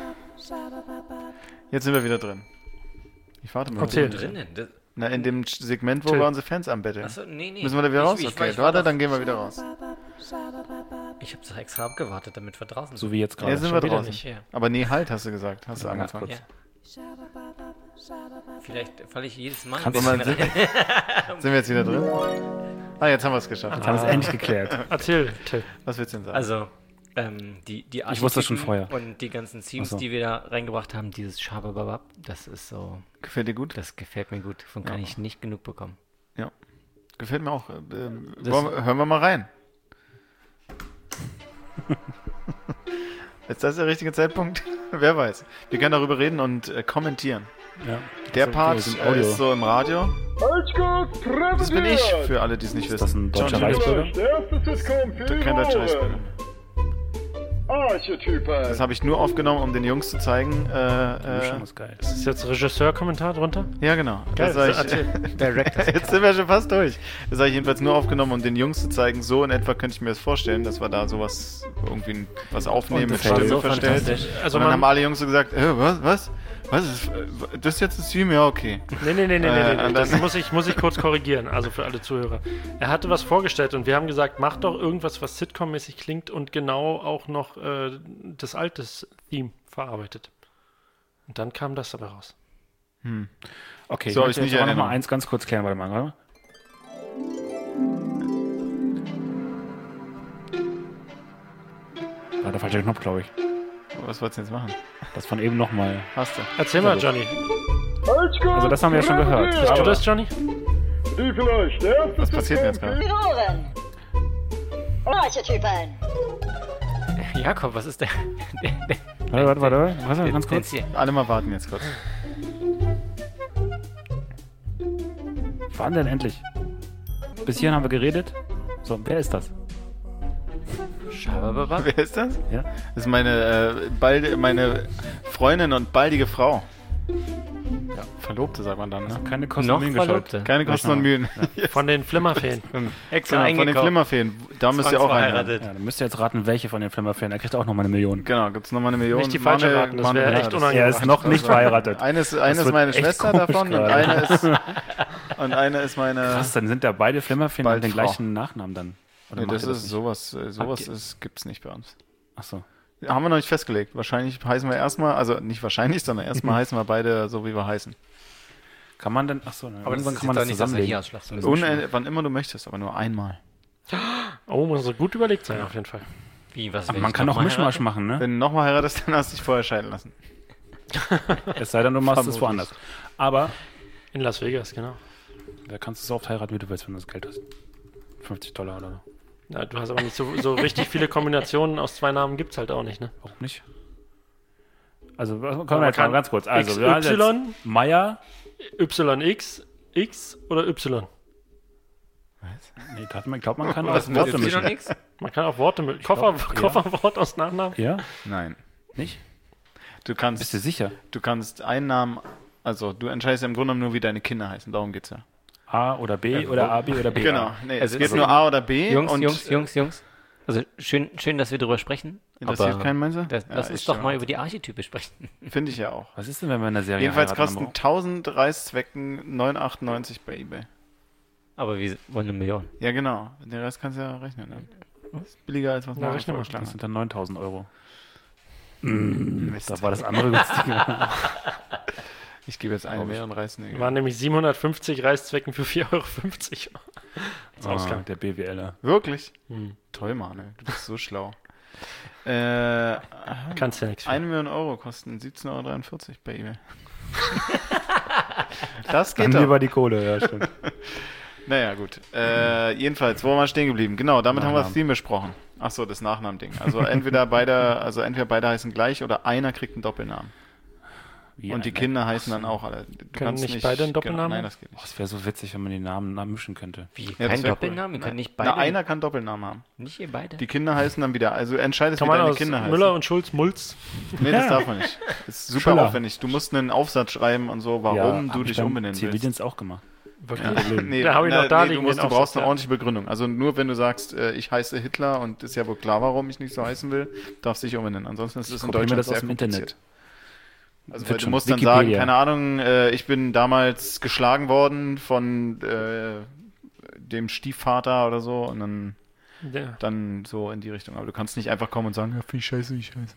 jetzt sind wir wieder drin. Ich warte mal. Erzähl. drinnen. Das, Na, in dem Segment, wo Till. wir unsere Fans anbetteln. achso, nee, nee. Müssen wir da wieder raus? Ich, ich, Okay, ich, war warte, doch- dann gehen wir wieder raus. Ich habe doch extra abgewartet, damit wir draußen sind. So wie jetzt gerade. Jetzt sind wir wieder draußen. nicht. Ja. Aber nee, halt, hast du gesagt. Hast du Ja, ganz angefangen. Ja. Vielleicht falle ich jedes Mal ein Kannst Wollen bisschen wir, rein. sind, sind wir jetzt wieder drin? Ah, jetzt haben wir es geschafft. Jetzt haben wir es endlich geklärt. Erzähl, Till. Was willst du denn sagen? Also, ähm, die, die Ich wusste das schon Archetypen vorher. Und die ganzen Themes, Ach so. die wir da reingebracht haben, dieses Schabababab, das ist so, Gefällt dir gut? das gefällt mir gut. Davon kann Ja. ich nicht genug bekommen. Ja. Gefällt mir auch. Ähm, Das- wollen wir, hören wir mal rein. Ist das der richtige Zeitpunkt? Wer weiß. Wir können darüber reden und äh, kommentieren. Ja. Der So, Part so, so äh, ist so im Radio. Das bin ich, für alle, die es nicht Ist das wissen. ein deutscher Johnny. Reichsbürger? Kein deutscher Reichsbürger. Archetypen. Das habe ich nur aufgenommen, um den Jungs zu zeigen. Äh, Schon äh, was geil. Ist jetzt Regisseur-Kommentar drunter? ja, genau. Geil, Das sag erzähl. ich, jetzt sind wir schon fast durch. Das habe ich jedenfalls nur aufgenommen, um den Jungs zu zeigen. So in etwa könnte ich mir das vorstellen, dass wir da sowas irgendwie ein- was aufnehmen Und mit das war Stimme so verstellt. fantastisch. Also Und dann man, haben alle Jungs so gesagt, äh, was, was? Was ist, das ist jetzt ein Stream? Ja, okay. Nee, nee, nee, nee, nee, Äh, nee. und Das dann- muss ich, muss ich kurz korrigieren, also für alle Zuhörer. Er hatte was vorgestellt und wir haben gesagt, mach doch irgendwas, was Sitcom-mäßig klingt und genau auch noch äh, das alte Theme verarbeitet. Und dann kam das dabei raus. Okay, So, ich ich möchte nicht jetzt aber noch erinnern. mal eins ganz kurz klären. Warte mal, warte mal. War der falsche Knopf, glaube ich. Was wolltest du jetzt machen? Das von eben nochmal. Hast du? Erzähl mal, Johnny. Also das haben wir ja schon gehört. Bist du das, Johnny? Die vielleicht erste Was passiert denn jetzt gerade? Figuren. Archetypen. Jakob, was ist der? der, der Warte, warte, warte. warte ganz kurz. hier. Alle mal warten jetzt kurz. Wann denn endlich? Bis hierhin haben wir geredet. So, wer ist das? Schabababa. Wer ist das? Ja? Das ist meine, äh, balde, meine Freundin und baldige Frau. Ja, Verlobte sagt man dann, ne? Keine Kosten Noch und Mühen gescheut. Verlobte. Keine Kosten und Mühen. Von den Flimmerfeen. Extra Genau, von den eingekauft. Flimmerfeen. Da müsst ihr auch rein. Zwangsverheiratet. Ja, dann müsst ihr jetzt raten, welche von den Flimmerfans. Er kriegt auch nochmal eine Million. Genau, gibt's nochmal eine Million. Nicht die falsche Mane- raten, das Mane- wäre ja, echt das- unangenehm. Er ist noch nicht verheiratet. Eine ist, eine ist wird meine echt Schwester komisch davon und gerade. eine ist, und eine ist meine... Krass, dann sind ja beide Flimmerfans Bald mit den Frau. gleichen Nachnamen dann. Oder Nee, macht das ihr ist nicht? sowas, äh, sowas Habt ihr- ist, gibt's nicht bei uns. Achso. Haben wir noch nicht festgelegt. Wahrscheinlich heißen wir erstmal, also nicht wahrscheinlich, sondern erstmal heißen wir beide so, wie wir heißen. Kann man denn, achso, Aber das irgendwann ist kann man doch das nicht, dass er hier zusammenlegen. ausschlachten Un wann immer du möchtest, aber nur einmal. Oh, muss so gut überlegt sein, auf jeden Fall. Wie, was Aber will man ich kann noch auch mal Mischmasch heiraten? machen, ne? Wenn du nochmal heiratest, dann hast du dich vorher scheiden lassen. Es sei denn, du machst es Vermutlich. woanders. Aber In Las Vegas, genau. da kannst du so oft heiraten, wie du willst, wenn du das Geld hast. fünfzig Dollar oder so. Ja, du hast aber nicht so, so richtig viele Kombinationen aus zwei Namen gibt's halt auch nicht, ne? Warum nicht? Also, was- man kommen wir jetzt mal kann ganz kurz. Also, X wir haben Y? jetzt Meier. Y X, X oder Y? Nee, tat man, glaubt man kann Was auch mit Worte Y mischen. Nix? Man kann auch Worte mit Koffer, glaub, ja. Kofferwort aus Nachnamen. Ja? Nein. Nicht? Du Bist kannst, du sicher? du kannst einen Namen, also du entscheidest ja im Grunde genommen nur, wie deine Kinder heißen. Darum geht's ja. A oder B oder A, B oder B. Genau. Nee, Also es geht ist- nur A oder B. Jungs, und Jungs, Jungs, Jungs. Also schön, schön, dass wir darüber sprechen. Interessiert aber keinen, meinst du? Das, Ja, lass ich uns doch schon. mal über die Archetype sprechen. Finde ich ja auch. Was ist denn, wenn wir in der Serie Jedenfalls heiraten, kosten aber tausend Reißzwecken neun Euro achtundneunzig bei eBay. Aber wir wollen eine Million. Ja, genau. Den Rest kannst du ja rechnen. Ne? Das ist billiger, als was Na, man rechne mal. vorgeschlagen das hat. sind dann neuntausend Euro. Mist. Da war das andere günstiger. Ich gebe jetzt eine mehr und reißen den. Waren nämlich siebenhundertfünfzig Reißzwecken für vier Euro fünfzig. Als Ah, Ausgang. der BWLer. Wirklich? Hm. Toll, Manuel. Du bist so schlau. Äh, Kannst ja nichts für. eine Million Euro kosten siebzehn Euro dreiundvierzig bei eBay. Das geht Dann doch. lieber die Kohle, ja, stimmt. Naja, gut. Äh, jedenfalls, wo waren wir stehen geblieben? Genau, damit haben wir das Nachnamen. Theme besprochen. Ach so, das Nachnamen-Ding. Also entweder beide, also entweder beide heißen gleich oder einer kriegt einen Doppelnamen. Wie Und die ein- Kinder heißen dann auch alle. Du Können nicht beide einen Doppelnamen Genau, nein, haben? das geht Boah, nicht. es wäre so witzig, wenn man die Namen Namen mischen könnte. Wie? Ja, das Kein wär cool. Doppelnamen? Wir können nicht beide. Na, einer kann Doppelnamen haben. Nicht ihr beide. Die Kinder heißen dann wieder, also entscheidest, Kann wie man deine aus Kinder heißen. Müller und Schulz Mulz? Nee, das darf man nicht. Das ist super Schüller. aufwendig. Du musst einen Aufsatz schreiben und so, warum Ja, du hab ich dich beim umbenennen willst. Zivildienst auch gemacht. Wirklich? Nee, Da hab ich na, noch da nee, liegen, du, musst, den du brauchst Aufsatz, eine ja. ordentliche Begründung. Also nur wenn du sagst, äh, ich heiße Hitler und ist ja wohl klar, warum ich nicht so heißen will, darfst du dich umbenennen. Ansonsten ist es in kopiere mir Deutschland das aus sehr dem kompliziert. Internet. Also Wird weil du schon. musst dann Wikipedia. sagen, keine Ahnung, äh, ich bin damals geschlagen worden von äh, dem Stiefvater oder so und dann, Ja. dann so in die Richtung. Aber du kannst nicht einfach kommen und sagen, ja, finde ich scheiße, ich scheiße.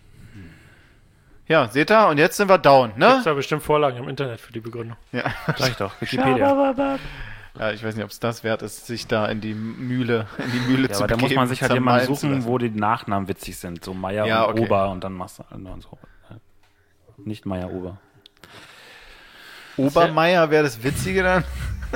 Ja, seht ihr? Und jetzt sind wir down, ne? Gibt's da bestimmt Vorlagen im Internet für die Begründung. Ja. Sag ich doch, Wikipedia. Ja, ich weiß nicht, ob es das wert ist, sich da in die Mühle, in die Mühle Ja, zu aber da muss begeben, man sich halt jemanden zermalmen zu suchen, lassen. wo die Nachnamen witzig sind. So Meier Ja, und okay. Ober und dann machst du und so. Nicht Meier Ober. Obermeier wäre das Witzige dann?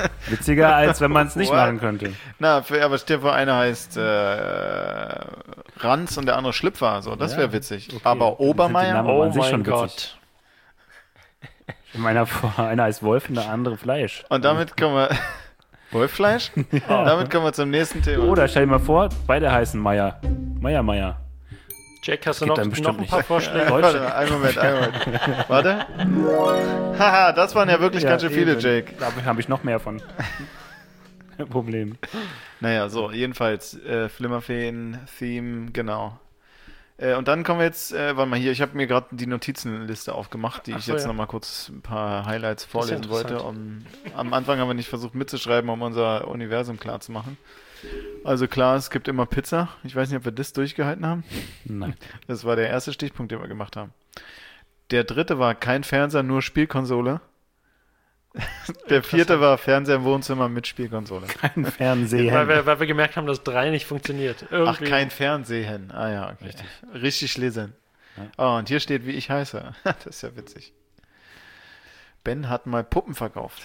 Witziger, als wenn man es nicht What? machen könnte. Na, für, aber stell dir vor, einer heißt äh, Ranz und der andere Schlüpfer. So, das Ja, wäre witzig. okay. Aber Dann sind die Obermeier, Namen- Oh an sich mein schon Gott. witzig. Meiner, einer heißt Wolf und der andere Fleisch. und damit kommen wir... Wolffleisch? Damit kommen wir zum nächsten Thema. Oder stell dir mal vor, beide heißen Meier. Meier, Meier. Jack, hast du Geht noch, dann bestimmt noch ein paar nicht. Vorschläge? Warte mal, einen Moment, einen Moment. Warte. Haha, das waren ja wirklich ganz schön viele, eben. Jake. Da habe ich noch mehr von. Kein Problem. Naja, so, jedenfalls äh, Flimmerfeen-Theme, genau. Äh, und dann kommen wir jetzt, äh, warte mal hier, ich habe mir gerade die Notizenliste aufgemacht, die Ach ich so, jetzt ja. nochmal kurz ein paar Highlights vorlesen wollte. interessant. Um, am Anfang haben wir nicht versucht mitzuschreiben, um unser Universum klar zu machen. Also klar, es gibt immer Pizza. Ich weiß nicht, ob wir das durchgehalten haben. Nein. Das war der erste Stichpunkt, den wir gemacht haben. Der dritte war kein Fernseher, nur Spielkonsole. Der vierte war Fernseher im Wohnzimmer mit Spielkonsole. Kein Fernsehen. Weil wir, weil wir gemerkt haben, dass drei nicht funktioniert. Ach, Irgendwie. kein Fernsehen. Ah ja, okay. Richtig, Richtig lesen. Oh, und hier steht, wie ich heiße. Das ist ja witzig. Ben hat mal Puppen verkauft.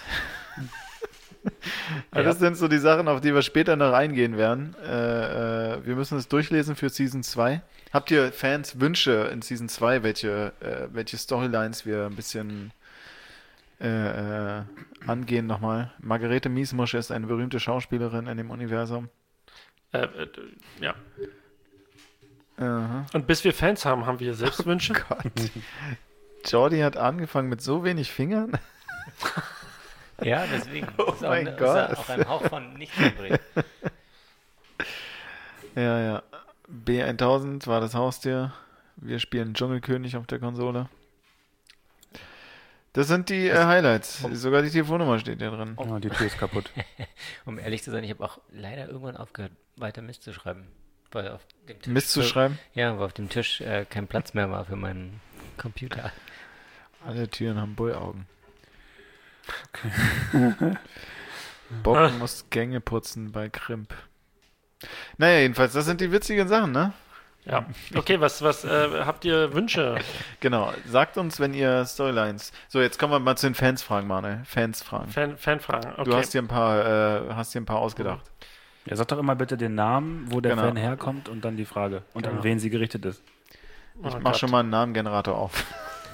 Ja. Das sind so die Sachen, auf die wir später noch eingehen werden. Äh, äh, wir müssen es durchlesen für Season zwei. Habt ihr Fans Wünsche in Season zwei, welche, äh, welche Storylines wir ein bisschen äh, äh, angehen nochmal? Margarete Miesmusch ist eine berühmte Schauspielerin in dem Universum. Äh, äh, ja. Aha. Und bis wir Fans haben, haben wir selbst Wünsche. Gott. Jordi hat angefangen mit so wenig Fingern. Ja, deswegen. Oh ist auch, mein ist Gott. auch ein Hauch von nicht übrig. Ja, ja. B tausend war das Haustier. Wir spielen Dschungelkönig auf der Konsole. Das sind die äh, Highlights. Sogar die Telefonnummer steht hier drin. Oh, die Tür ist kaputt. Um ehrlich zu sein, ich habe auch leider irgendwann aufgehört, weiter Mist zu schreiben. Weil auf dem Tisch Mist zu schreiben. Ja, weil auf dem Tisch äh, kein Platz mehr war für meinen Computer. Alle Türen haben Bullaugen. Bock muss Gänge putzen bei Krimp. Naja, jedenfalls, das sind die witzigen Sachen, ne? Ja. Okay, was, was äh, habt ihr Wünsche? Genau. Sagt uns, wenn ihr Storylines... So, jetzt kommen wir mal zu den Fansfragen, Manuel. Fansfragen. Fan, Fanfragen. Okay. Du hast dir ein paar, äh, hast dir ein paar ausgedacht. Ja, sag doch immer bitte den Namen, wo der Genau. Fan herkommt und dann die Frage. Und Genau. an wen sie gerichtet ist. Oh Ich mach Gott. schon mal einen Namengenerator auf.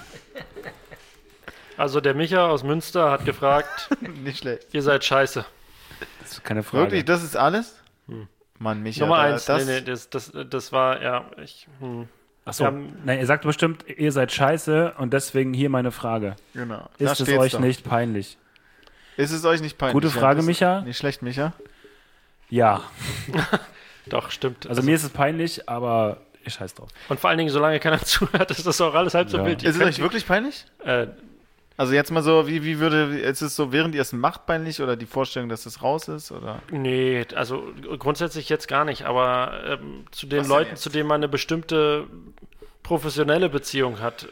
Also der Micha aus Münster hat gefragt, Nicht schlecht. ihr seid scheiße. Das ist keine Frage. Wirklich, das ist alles? Hm. Mann, Micha, Nummer da- eins. das, nee, nee, das, das, das war, ja, ich, hm. Achso, Wir haben- nein, ihr sagt bestimmt, ihr seid scheiße und deswegen hier meine Frage. genau. Da Ist es steht's euch doch. nicht peinlich? Ist es euch nicht peinlich? Gute Frage, das ist Micha. Nicht schlecht, Micha. Ja. Doch, stimmt. Also mir ist es peinlich, aber ich scheiß drauf. Und vor allen Dingen, solange keiner zuhört, ist das auch alles halb so Ja. wild. Ihr Ist es könnt- euch wirklich peinlich? Äh, Also jetzt mal so, wie, wie würde, ist es so, während ihr es macht peinlich oder die Vorstellung, dass es raus ist? Oder? nee, also grundsätzlich jetzt gar nicht, aber ähm, zu den Was denn Leuten, jetzt? zu denen man eine bestimmte professionelle Beziehung hat,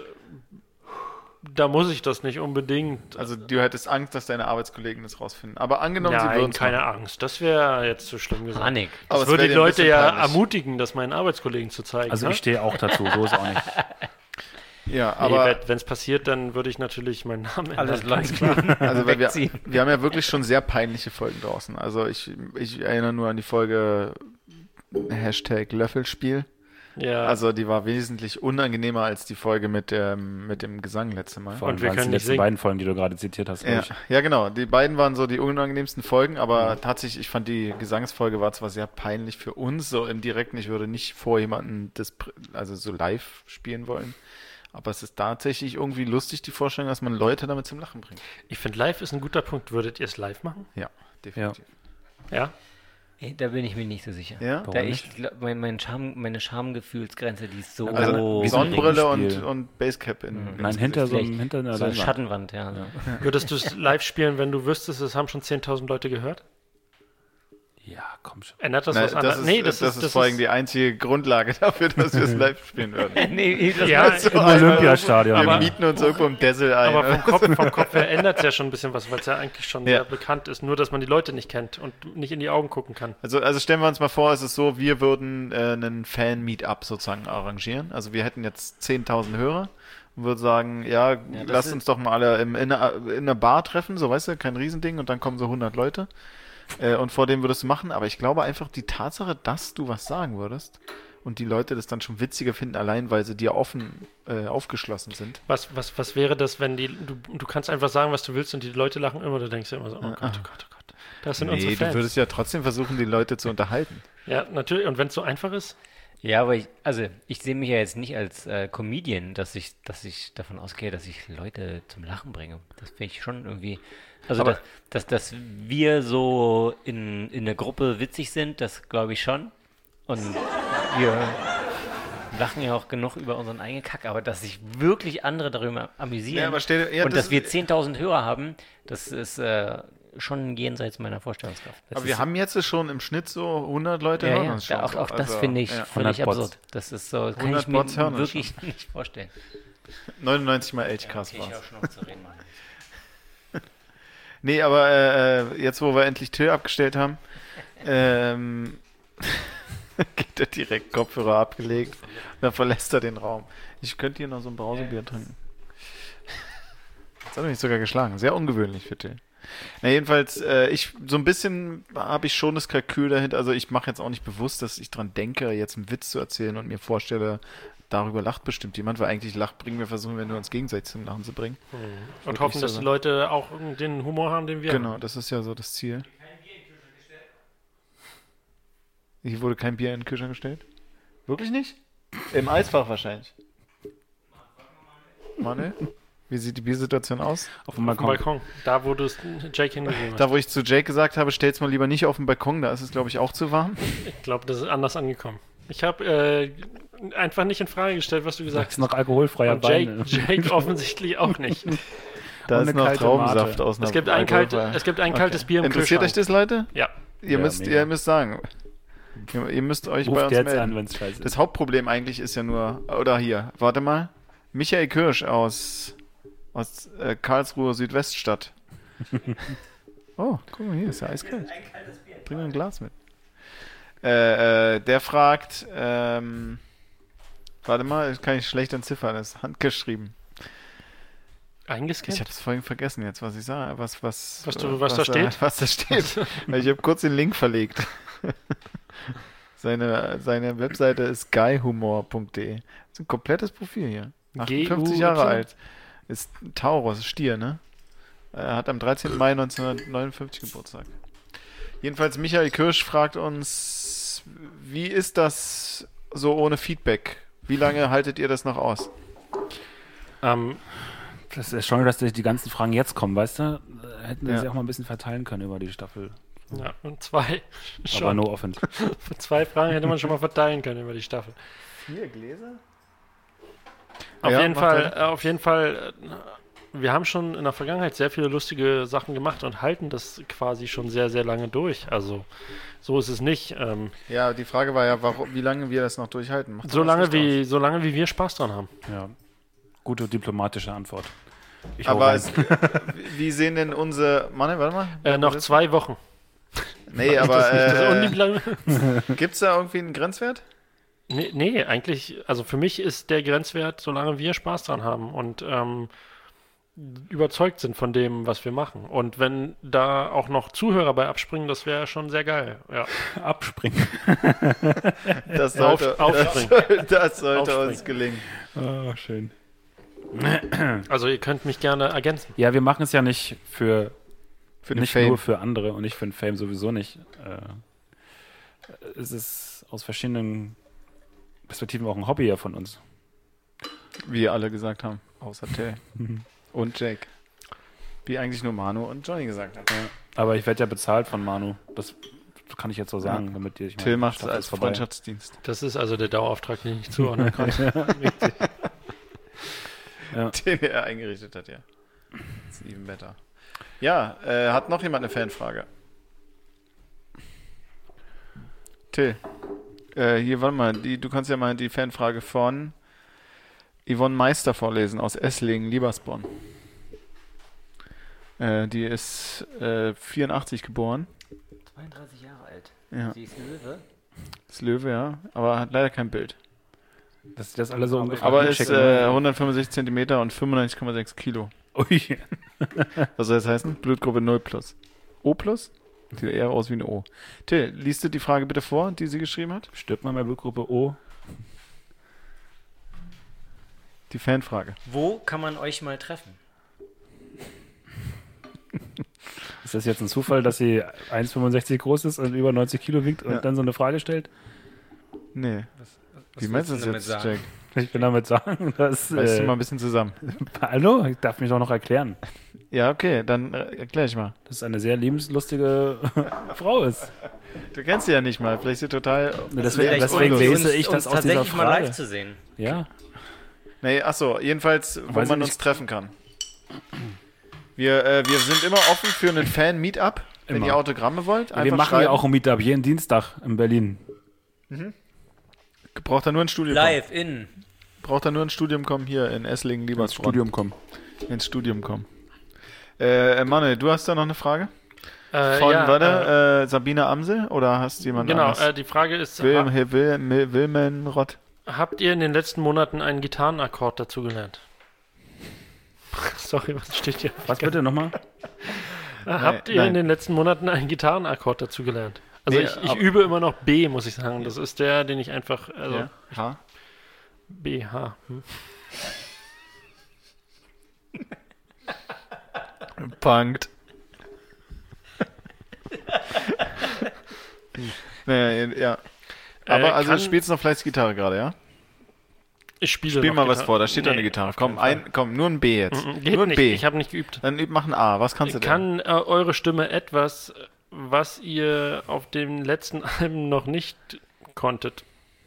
da muss ich das nicht unbedingt. Also du hättest Angst, dass deine Arbeitskollegen das rausfinden. Aber angenommen, sie Nein, würden keine Angst. Das wäre jetzt zu schlimm gesagt. Panik. Aber Das es würde wär die dir ein Leute bisschen ja peinlich. ermutigen, das meinen Arbeitskollegen zu zeigen. Also ne? ich stehe auch dazu, so ist auch nicht. Ja, Nee, aber wenn es passiert, dann würde ich natürlich meinen Namen ändern. Alles ganz läuft. klar. also weil wir, wegziehen. wir haben ja wirklich schon sehr peinliche Folgen draußen. Also ich, ich erinnere nur an die Folge Hashtag Löffelspiel. Ja, Also die war wesentlich unangenehmer als die Folge mit dem, mit dem Gesang letzte Mal. Vor allem Und wir waren es können die nicht letzten singen. beiden Folgen, die du gerade zitiert hast. glaub Ja, ich. ja, genau. Die beiden waren so die unangenehmsten Folgen, aber tatsächlich, ich fand die Gesangsfolge war zwar sehr peinlich für uns, so im Direkten. Ich würde nicht vor jemanden das, pr- also so live spielen wollen. Aber es ist tatsächlich irgendwie lustig, die Vorstellung, dass man Leute damit zum Lachen bringt. ich finde, live ist ein guter Punkt. Würdet ihr es live machen? Ja, definitiv. Ja? Ey, da bin ich mir nicht so sicher. Ja? Da ich, glaub, mein, mein Charme, meine Schamgefühlsgefilsgrenze, die ist so... Also wie so ein Sonnenbrille und, Ringspiel. und Basecap in, Mhm. ins Nein, hinter so, einem, Vielleicht hinter einer so eine Leinwand. Schattenwand, ja. Würdest du es live spielen, wenn du wüsstest, es haben schon zehntausend Leute gehört? Ja, komm schon. Ändert das Nein, was das, anderes? ist, Nee, das, das, ist, vor allem die einzige Grundlage dafür, dass wir es live spielen würden. nee, das Ja, So Im einmal- Olympiastadion. Wir Aber- mieten uns irgendwo im Dessel ein. aber vom Kopf, vom Kopf her ändert es ja schon ein bisschen was, weil es ja eigentlich schon Ja. sehr bekannt ist. Nur, dass man die Leute nicht kennt und nicht in die Augen gucken kann. Also, also stellen wir uns mal vor, es ist so, wir würden äh, einen Fan-Meetup sozusagen arrangieren. Also wir hätten jetzt zehntausend Hörer und würden sagen, ja, das lasst ist- uns doch mal alle im, in, einer, in einer Bar treffen, so weißt du, kein Riesending und dann kommen so hundert Leute. Äh, und vor dem würdest du machen, aber ich glaube einfach die Tatsache, dass du was sagen würdest und die Leute das dann schon witziger finden, allein weil sie dir offen äh, aufgeschlossen sind. Was, was, was wäre das, wenn die, du, du kannst einfach sagen, was du willst und die Leute lachen immer, du denkst ja immer so, oh Gott, oh Gott, oh Gott. Das sind unsere Nee, Fans. du würdest ja trotzdem versuchen, die Leute zu unterhalten. Ja, natürlich. Und wenn es so einfach ist? Ja, aber ich, also ich sehe mich ja jetzt nicht als äh, Comedian, dass ich, dass ich davon ausgehe, dass ich Leute zum Lachen bringe. Das finde ich schon irgendwie. Also Aber- dass, dass, dass wir so in, in der Gruppe witzig sind, das glaube ich schon. Und wir lachen ja auch genug über unseren eigenen Kack, aber dass sich wirklich andere darüber amüsieren Ja, aber stell dir- ja, und das dass wir ist- zehntausend Hörer haben, das ist äh, schon jenseits meiner Vorstellungskraft. Das Aber wir ist, haben jetzt schon im Schnitt so hundert Leute ja, hören ja, uns schon. da, auch, auch das Also, finde ich ja. völlig hundert Bots. absurd. Das ist so, kann hundert ich mir Bots hören uns wirklich nicht vorstellen. neunundneunzig mal Elchcast Okay, ich war's. auch schon noch zu reden. Mann. Nee, aber äh, jetzt, wo wir endlich Till abgestellt haben, ähm, geht er direkt Kopfhörer abgelegt, dann verlässt er den Raum. Ich könnte hier noch so ein Brausebier trinken. Das hat mich sogar geschlagen. Sehr ungewöhnlich für Till. Na, jedenfalls, äh, ich, so ein bisschen habe ich schon das Kalkül dahinter. Also ich mache jetzt auch nicht bewusst, dass ich dran denke, jetzt einen Witz zu erzählen und mir vorstelle, darüber lacht bestimmt jemand, weil eigentlich lacht bringen wir versuchen, wir nur uns gegenseitig zum Lachen zu bringen. Und Wirklich hoffen, dass so. die Leute auch den Humor haben, den wir Genau, haben. das ist ja so das Ziel. Hier wurde kein Bier in den Kühlschrank gestellt? Wirklich nicht? Im Eisfach wahrscheinlich. Manuel? Wie sieht die Biersituation aus? Auf dem Auf dem Balkon. Balkon. Da, wo du es Jake hingegeben hast. Da, wo ich zu Jake gesagt habe, stell's mal lieber nicht auf den Balkon, da ist es, glaube ich, auch zu warm. Ich glaube, das ist anders angekommen. Ich habe äh, einfach nicht in Frage gestellt, was du gesagt Das hast. ist noch alkoholfreier Und Jake, Wein. Jake offensichtlich auch nicht. Da Und ist eine noch kalte Traubensaft Mate. aus einer Es gibt ein, kalt, Alkoholfrei- es gibt ein kaltes Okay. Bier im Interessiert euch Kühlschrank. das, Leute? Ja. Ihr, Ja, müsst, mega. ihr müsst sagen. Ihr, ihr müsst euch bei Ruft uns jetzt melden. an, wenn es scheiße ist. Das Hauptproblem eigentlich ist ja nur, oder hier, warte mal, Michael Kirsch aus, aus äh, Karlsruhe Südweststadt. Oh, guck mal, hier ist ja eiskalt. Bring mir ein Glas mit. Äh, äh, der fragt, ähm, warte mal, das kann ich schlecht entziffern, das ist handgeschrieben. Eingescannt? Ich habe es vorhin vergessen jetzt, was ich sage, was, was, Was du- was da äh, steht? Was da steht. Weil ich habe kurz den Link verlegt. Seine, seine Webseite ist guyhumor punkt de. Das ist ein komplettes Profil hier. achtundfünfzig G U Jahre Y? alt. Ist ein Taurus, Stier, ne? Er hat am dreizehnten Mai neunzehnhundertneunundfünfzig Geburtstag. Jedenfalls Michael Kirsch fragt uns, wie ist das so ohne Feedback? Wie lange haltet ihr das noch aus? Ähm, Das ist schon, dass die die ganzen Fragen jetzt kommen, weißt du? Hätten wir Ja. sie auch mal ein bisschen verteilen können über die Staffel. ja, und zwei. Aber Schon. no offense. Für zwei Fragen hätte man schon mal verteilen können über die Staffel. Vier Gläser? Auf Ja, jeden mach Fall, weiter. äh, auf jeden Fall, äh, wir haben schon in der Vergangenheit sehr viele lustige Sachen gemacht und halten das quasi schon sehr, sehr lange durch. Also, so ist es nicht. Ähm, Ja, die Frage war ja, warum, wie lange wir das noch durchhalten. Macht so doch lange was Licht wie, so lange wie wir Spaß dran haben. Ja. Gute diplomatische Antwort. Ich aus. hau Aber rein. es, wie sehen denn unsere... Mann, warte mal. Äh, noch zwei Wochen. Nee, aber das nicht das äh, Unlieblang- gibt es da irgendwie einen Grenzwert? nee, nee, eigentlich, also für mich ist der Grenzwert, solange wir Spaß dran haben und ähm, überzeugt sind von dem, was wir machen. Und wenn da auch noch Zuhörer bei abspringen, das wäre schon sehr geil. Ja. Abspringen. Das Auf- sollte, aufspringen. das, soll- das sollte Aufspringen. uns gelingen. Oh, schön. Also ihr könnt mich gerne ergänzen. Ja, wir machen es ja nicht für, Für den nicht Fame. nur für andere und nicht für den Fame sowieso nicht. Äh, es ist aus verschiedenen Perspektiven auch ein Hobby ja von uns. Wie alle gesagt haben. Außer Till. Und Jake. Wie eigentlich nur Manu und Johnny gesagt haben. Aber ich werde ja bezahlt von Manu. Das kann ich jetzt so sagen, damit ihr. Ich meine, Till die macht es Staffel als ist vorbei. Freundschaftsdienst. Das ist also der Dauerauftrag, den ich zuordnen kann. Den er eingerichtet hat, ja. Ist even better. Ja, äh, hat noch jemand eine Fanfrage? Till. Äh, hier, warte mal, die, du kannst ja mal die Fanfrage von Yvonne Meister vorlesen aus Esslingen, Liebersborn. Äh, die ist äh, vierundachtzig geboren. zweiunddreißig Jahre alt. Ja, Sie ist Löwe. ist Löwe, ja, aber hat leider kein Bild. Dass das alle so ungefähr Aber ist hinschicken, äh, ne? hundertfünfundsechzig Zentimeter und fünfundneunzig Komma sechs Kilo. Ui. Was soll das heißen? Blutgruppe null plus. O plus? Sieht eher aus wie ein O. Till, liest du die Frage bitte vor, die sie geschrieben hat? Stirbt man bei Blutgruppe O? Die Fanfrage. Wo kann man euch mal treffen? Ist das jetzt ein Zufall, dass sie eins Komma fünfundsechzig groß ist und über neunzig Kilo wiegt und Ja. dann so eine Frage stellt? Nee. Wie meinst du das jetzt, Jack? Ich will damit sagen, dass... Reißt du Äh, mal ein bisschen zusammen. hallo? Ich darf mich doch noch erklären, Ja, okay, dann äh, erklär ich mal. dass es eine sehr lebenslustige Frau ist. Du kennst sie ja nicht mal. Vielleicht ist sie total... Deswegen, Vielleicht deswegen unlustig. lese ich das uns aus dieser tatsächlich mal live Frage. zu sehen. Ja. Nee, achso, jedenfalls, wo Weiß ich man nicht. uns treffen kann. Wir, äh, wir sind immer offen für einen Fan-Meetup, wenn Immer. ihr Autogramme wollt. Wir machen schreiben. ja auch ein Meetup jeden Dienstag in Berlin. Braucht er nur ein Studium Live in. kommen. Braucht er nur ein Studium kommen hier in Esslingen, Ins Liebersbronn. Studium kommen. Ins Studium kommen. Äh, Manuel, du hast da noch eine Frage? Äh, Von, ja, warte, äh, Sabine Amsel oder hast du jemanden Genau, anders? äh, die Frage ist, Wilhelm, ha Wilhelm, Wilhelm, Wilmenrott. habt ihr in den letzten Monaten einen Gitarrenakkord dazugelernt? Sorry, was steht hier? Was bitte nochmal? Äh, Habt ihr nein. in den letzten Monaten einen Gitarrenakkord dazugelernt? Also Nee, ich, ich aber- übe immer noch B, muss ich sagen. Das ist der, den ich einfach, also Ja. H. B, H. Hm. Punkt. naja, ja. Aber Äh, also kann- du spielst noch fleißig Gitarre gerade, ja? Ich spiele Spiel noch mal was Gitarre. vor, da steht da eine Nee, Gitarre. auf Komm, keinen Fall. ein, komm, nur ein B jetzt. Mm, Geht nur ein nicht, B. ich habe nicht geübt. Dann üb- mach ein A. Was kannst du denn? Kann äh, eure Stimme etwas, was ihr auf dem letzten Album noch nicht konntet?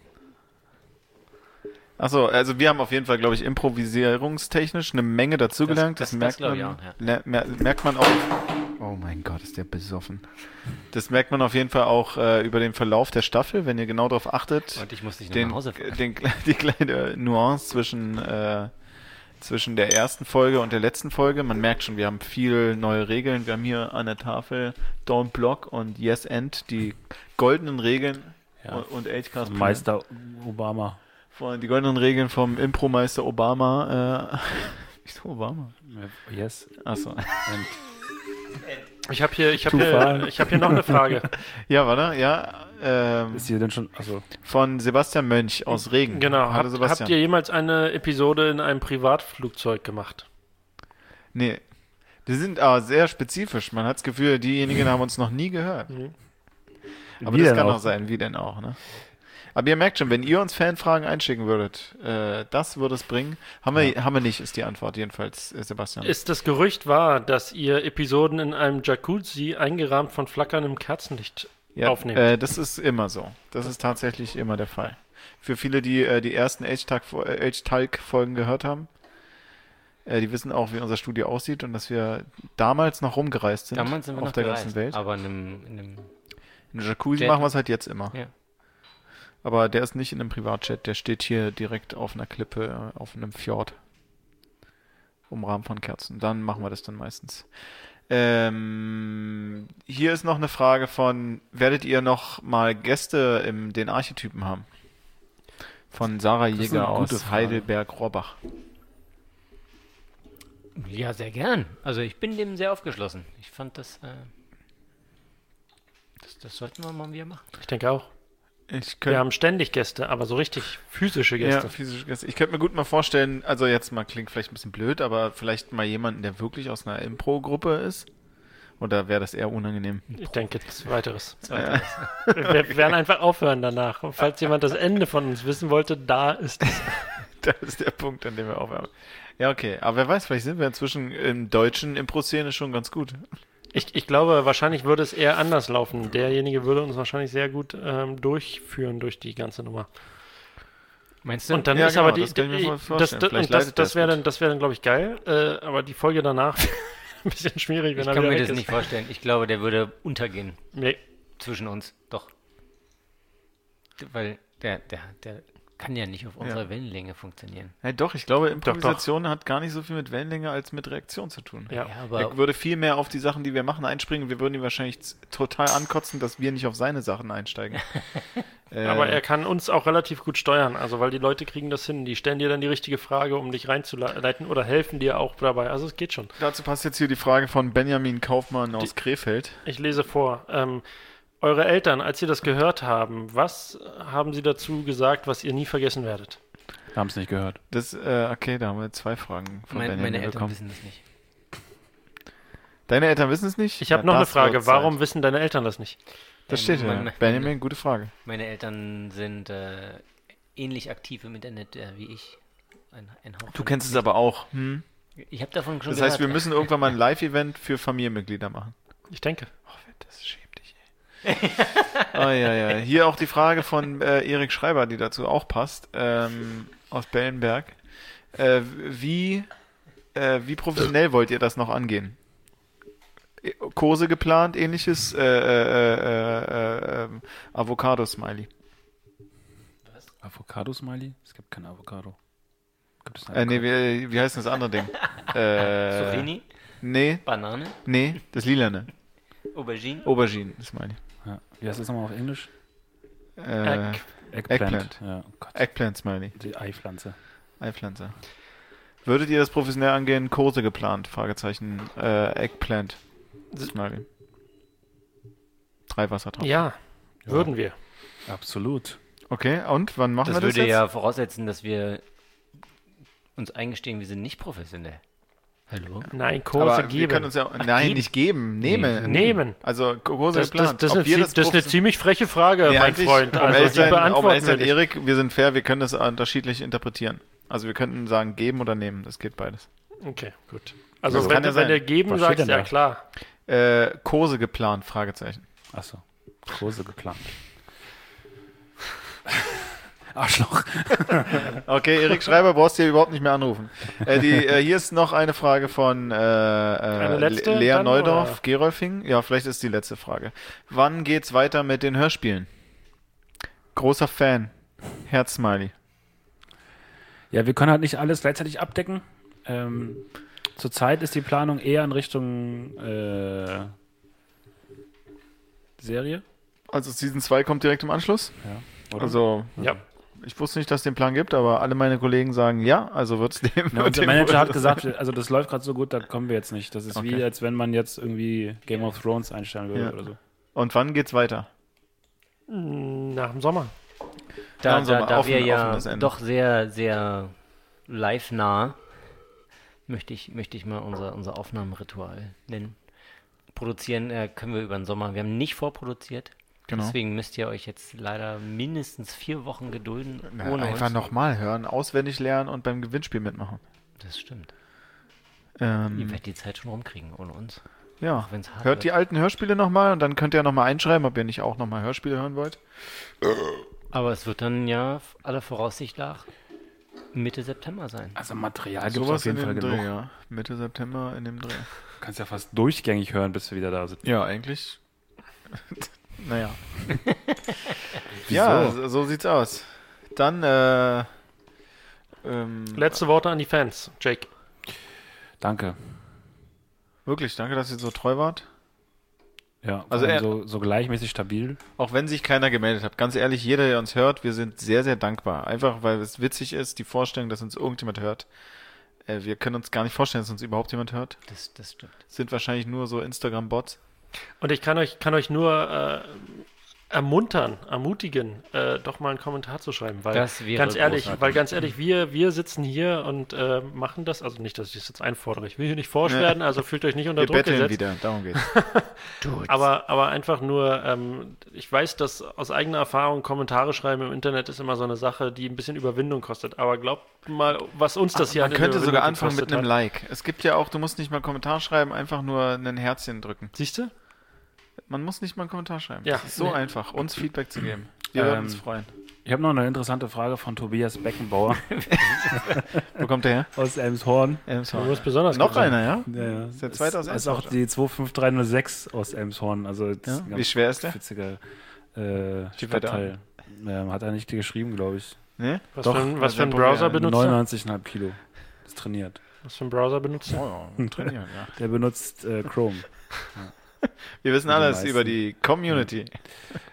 Achso, also wir haben auf jeden Fall, glaube ich, improvisierungstechnisch eine Menge dazugelernt. Das, Das- das- merkt, das glaub man, ich auch, ja. le- mer merkt man auch. Oh mein Gott, ist der besoffen. Das merkt man auf jeden Fall auch äh, über den Verlauf der Staffel, wenn ihr genau darauf achtet. Und ich muss dich noch den, nach Hause fahren. den, die kleine Nuance zwischen, äh, zwischen der ersten Folge und der letzten Folge. Man merkt schon, wir haben viel neue Regeln. Wir haben hier an der Tafel Don't Block und Yes End, die goldenen Regeln Ja. und, und H-Cast. Meister Obama. Von die goldenen Regeln vom Impromeister Obama. Äh, wieso Obama? Yes. Achso. Und Ich habe hier, ich habe Too hier, far. ich habe hier noch eine Frage. Ja, warte, ja. Ähm, ist hier denn schon... Also, von Sebastian Mönch aus Regen. Genau. Hallo Habt, Sebastian. habt ihr jemals eine Episode in einem Privatflugzeug gemacht? Nee. Die sind aber sehr spezifisch. Man hat das Gefühl, diejenigen haben uns noch nie gehört. Mhm. Aber Wie das denn kann auch? auch sein, wie denn auch, ne? Aber ihr merkt schon, wenn ihr uns Fanfragen einschicken würdet, äh, das würde es bringen. Haben wir, haben wir nicht, ist die Antwort jedenfalls, äh, Sebastian. Ist das Gerücht wahr, dass ihr Episoden in einem Jacuzzi eingerahmt von flackerndem Kerzenlicht ja, aufnehmt? Äh, das ist immer so. Das ist tatsächlich immer der Fall. Für viele, die äh, die ersten H-Talk-Folgen gehört haben, äh, die wissen auch, wie unser Studio aussieht und dass wir damals noch rumgereist sind Damals sind wir auf noch der gereist, ganzen Welt. aber in einem, in einem In der Jacuzzi Jet. machen wir es halt jetzt immer. Ja. Aber der ist nicht in einem Privatjet, der steht hier direkt auf einer Klippe, äh, auf einem Fjord. Umrahmt von Kerzen. Dann machen wir das dann meistens. Ähm, hier ist noch eine Frage von, werdet ihr noch mal Gäste im den Archetypen haben? Von Sarah ist Jäger eine gute aus Frage. Heidelberg-Rohrbach. Ja, sehr gern. Also ich bin dem sehr aufgeschlossen. Ich fand das, äh, das, das sollten wir mal wieder machen. Ich denke auch. Ich Wir könnte haben ständig Gäste, aber so richtig physische ja, Gäste. physische Gäste. Ich könnte mir gut mal vorstellen, also jetzt mal klingt vielleicht ein bisschen blöd, aber vielleicht mal jemanden, der wirklich aus einer Impro-Gruppe ist. Oder wäre das eher unangenehm? Ich denke, das Weiteres. Ja. Wir wir werden einfach aufhören danach. Und falls jemand das Ende von uns wissen wollte, da ist es. Das ist der Punkt, an dem wir aufhören. Ja, okay. Aber wer weiß, vielleicht sind wir inzwischen im deutschen Impro-Szene schon ganz gut. Ich, ich glaube, wahrscheinlich würde es eher anders laufen. Derjenige würde uns wahrscheinlich sehr gut ähm, durchführen durch die ganze Nummer. Meinst du? Und dann Ja, ist genau, aber die, das kann ich mir die voll das, vorstellen. das, Vielleicht und das, leitet der das es wäre gut. dann, das wäre dann, glaube ich, geil. Äh, aber die Folge danach ein bisschen schwierig, wenn ich er kann wieder mir weg das ist. nicht vorstellen. Ich glaube, der würde untergehen Nee. zwischen uns. Doch. Weil der, der, der kann ja nicht auf unserer Wellenlänge funktionieren. Ja, doch, ich glaube, Improvisation hat gar nicht so viel mit Wellenlänge als mit Reaktion zu tun. Ja. aber Er würde viel mehr auf die Sachen, die wir machen, einspringen. Wir würden ihn wahrscheinlich z- total ankotzen, dass wir nicht auf seine Sachen einsteigen. äh, Aber er kann uns auch relativ gut steuern, also weil die Leute kriegen das hin. Die stellen dir dann die richtige Frage, um dich reinzuleiten oder helfen dir auch dabei. Also es geht schon. Dazu passt jetzt hier die Frage von Benjamin Kaufmann aus Krefeld. Ich lese vor. Ähm, Eure Eltern, als sie das gehört haben, was haben sie dazu gesagt, was ihr nie vergessen werdet? Wir haben es nicht gehört. Das, äh, okay, da haben wir zwei Fragen von Mein, Benjamin meine Eltern bekommen. wissen das nicht. Deine Eltern wissen es nicht? Ich habe Ja, noch eine das Frage. wird Zeit. Warum wissen deine Eltern das nicht? Das Ähm, steht hier. meine- Benjamin, gute Frage. Meine Eltern sind äh, ähnlich aktiv im Internet äh, wie ich. Ein, ein Hauch Du von- kennst es aber auch. Hm? Ich habe davon schon Das gehört. heißt, wir müssen irgendwann mal ein Live-Event für Familienmitglieder machen. Ich denke. Oh, das schämt dich, ey. Oh, ja, ja. Hier auch die Frage von äh, Erik Schreiber, die dazu auch passt, ähm, aus Bellenberg. Äh, wie, äh, wie professionell wollt ihr das noch angehen? Kurse geplant, ähnliches, äh, äh, äh, äh, äh, Avocado-Smiley. Avocado-Smiley? Es gibt kein Avocado. Gibt es Äh, nee, wie, wie heißt das andere Ding? Äh, Zucchini, nee, Banane, nee, das Lilane. Aubergine. Aubergine-Smiley. Ja. Wie heißt das nochmal auf Englisch? Äh, Egg. Eggplant. Ja, oh Gott. Eggplant-Smiley. Die Eipflanze. Eipflanze. Würdet ihr das professionell angehen? Kurse geplant? Fragezeichen. Äh, Eggplant. Smiley. Drei Wassertropfen. Ja, würden wir. Absolut. Okay, und wann machen Das wir das würde jetzt? ja voraussetzen, dass wir uns eingestehen, wir sind nicht professionell. Hallo? Nein, Kurse Aber wir geben. können uns ja... Nein, geben? nicht geben. Nehmen. Nehmen. Also Kurse Das, das, geplant. das, ist Ob eine, wir zie- das ist eine professionell- ziemlich freche Frage, Nee, mein eigentlich, Freund. Um Also ehrlich die sein, um beantworten ehrlich wir sein, nicht. Erik, wir sind fair, wir können das unterschiedlich interpretieren. Also wir könnten sagen, geben oder nehmen. Das geht beides. Okay, gut. Also Das wenn, kann ja du- wenn sein. du geben Was steht sagst, denn ja da? klar. Äh, Kurse geplant? Fragezeichen. Achso. Kurse geplant. Arschloch. Okay, Erik Schreiber, brauchst du hier überhaupt nicht mehr anrufen. Äh, die, äh, hier ist noch eine Frage von äh, äh, letzte Lea dann, Neudorf, oder? Gerolfing. Ja, vielleicht ist die letzte Frage. Wann geht's weiter mit den Hörspielen? Großer Fan. Herzsmiley. Ja, wir können halt nicht alles gleichzeitig abdecken. Ähm, zurzeit ist die Planung eher in Richtung äh, Serie. Also Season zwei kommt direkt im Anschluss. Ja. Oder? Also, Ja. ich wusste nicht, dass es den Plan gibt, aber alle meine Kollegen sagen ja, also wird es dem. Ja, wird unser dem Manager wohl hat so gesagt, sein. also das läuft gerade so gut, da kommen wir jetzt nicht. Das ist wie, Okay. als wenn man jetzt irgendwie Game of Thrones einstellen würde Ja. oder so. Und wann geht's weiter? Nach dem Sommer. Da, Dann so da, mal da offen- wir ja offenes Ende. doch sehr, sehr live-nah, möchte ich, möchte ich mal unser, unser Aufnahmeritual nennen. Produzieren äh, können wir über den Sommer. Wir haben nicht vorproduziert. Genau. Deswegen müsst ihr euch jetzt leider mindestens vier Wochen gedulden. Na, ohne einfach uns. nochmal hören, auswendig lernen und beim Gewinnspiel mitmachen. Das stimmt. Ähm, Ihr werdet die Zeit schon rumkriegen ohne uns. ja. wenn's hart Hört wird. die alten Hörspiele nochmal und dann könnt ihr nochmal einschreiben, ob ihr nicht auch nochmal Hörspiele hören wollt. Aber es wird dann ja aller Voraussicht nach Mitte September sein. Also Material gibt es auf Sowas in jeden Fall dem genug. Dreh, ja. Mitte September in dem Dreh. Du kannst ja fast durchgängig hören, bis wir wieder da sind. Ja, eigentlich. Naja. Ja, so, so sieht's aus. Dann, äh, ähm, Letzte Worte an die Fans. Jake. Danke. wirklich, danke, dass ihr so treu wart. Ja, Also also er- so, so gleichmäßig stabil. Auch wenn sich keiner gemeldet hat. Ganz ehrlich, jeder, der uns hört, wir sind sehr, sehr dankbar. Einfach, weil es witzig ist, die Vorstellung, dass uns irgendjemand hört. Äh, wir können uns gar nicht vorstellen, dass uns überhaupt jemand hört. Das, das stimmt. Sind wahrscheinlich nur so Instagram-Bots. Und ich kann euch, kann euch nur äh, ermuntern, ermutigen, äh, doch mal einen Kommentar zu schreiben. Weil Das wäre ganz ehrlich, großartig. weil ganz ehrlich, wir, wir sitzen hier und äh, machen das. Also nicht, dass ich das jetzt einfordere. Ich will hier nicht forsch Ja. werden, also fühlt euch nicht unter Wir Druck betteln gesetzt. wieder, darum geht's. Aber, aber einfach nur, ähm, ich weiß, dass aus eigener Erfahrung Kommentare schreiben im Internet ist immer so eine Sache, die ein bisschen Überwindung kostet. Aber glaubt mal, was uns das hier Man an könnte Überwindung sogar anfangen mit gekostet einem hat. Like. Es gibt ja auch, du musst nicht mal einen Kommentar schreiben, einfach nur ein Herzchen drücken. Siehst du? Man muss nicht mal einen Kommentar schreiben. Ja. Das ist so Nee. einfach, uns Feedback zu geben. Wir Ähm, würden uns freuen. Ich habe noch eine interessante Frage von Tobias Beckenbauer Wo kommt der her? aus Elmshorn. Du musst besonders Noch gut sein. einer, ja? Ja, ja. Ist der zweite aus Das ist auch Elmshorn. die zwei fünf drei null sechs aus Elmshorn. Also das Ja? ist ein Wie ganz schwer ist der? witziger äh, Steht weiter Stadtteil. Ähm, hat er nicht geschrieben, glaube ich. Ne? Was Doch, für, ein, was also für einen Temporär. Browser benutzt er? neunundneunzig Komma fünf Kilo. Das trainiert. Was für einen Browser benutzt er? Oh, ja, trainieren, ja. Der benutzt äh, Chrome. Wir wissen Die alles meisten. über die Community.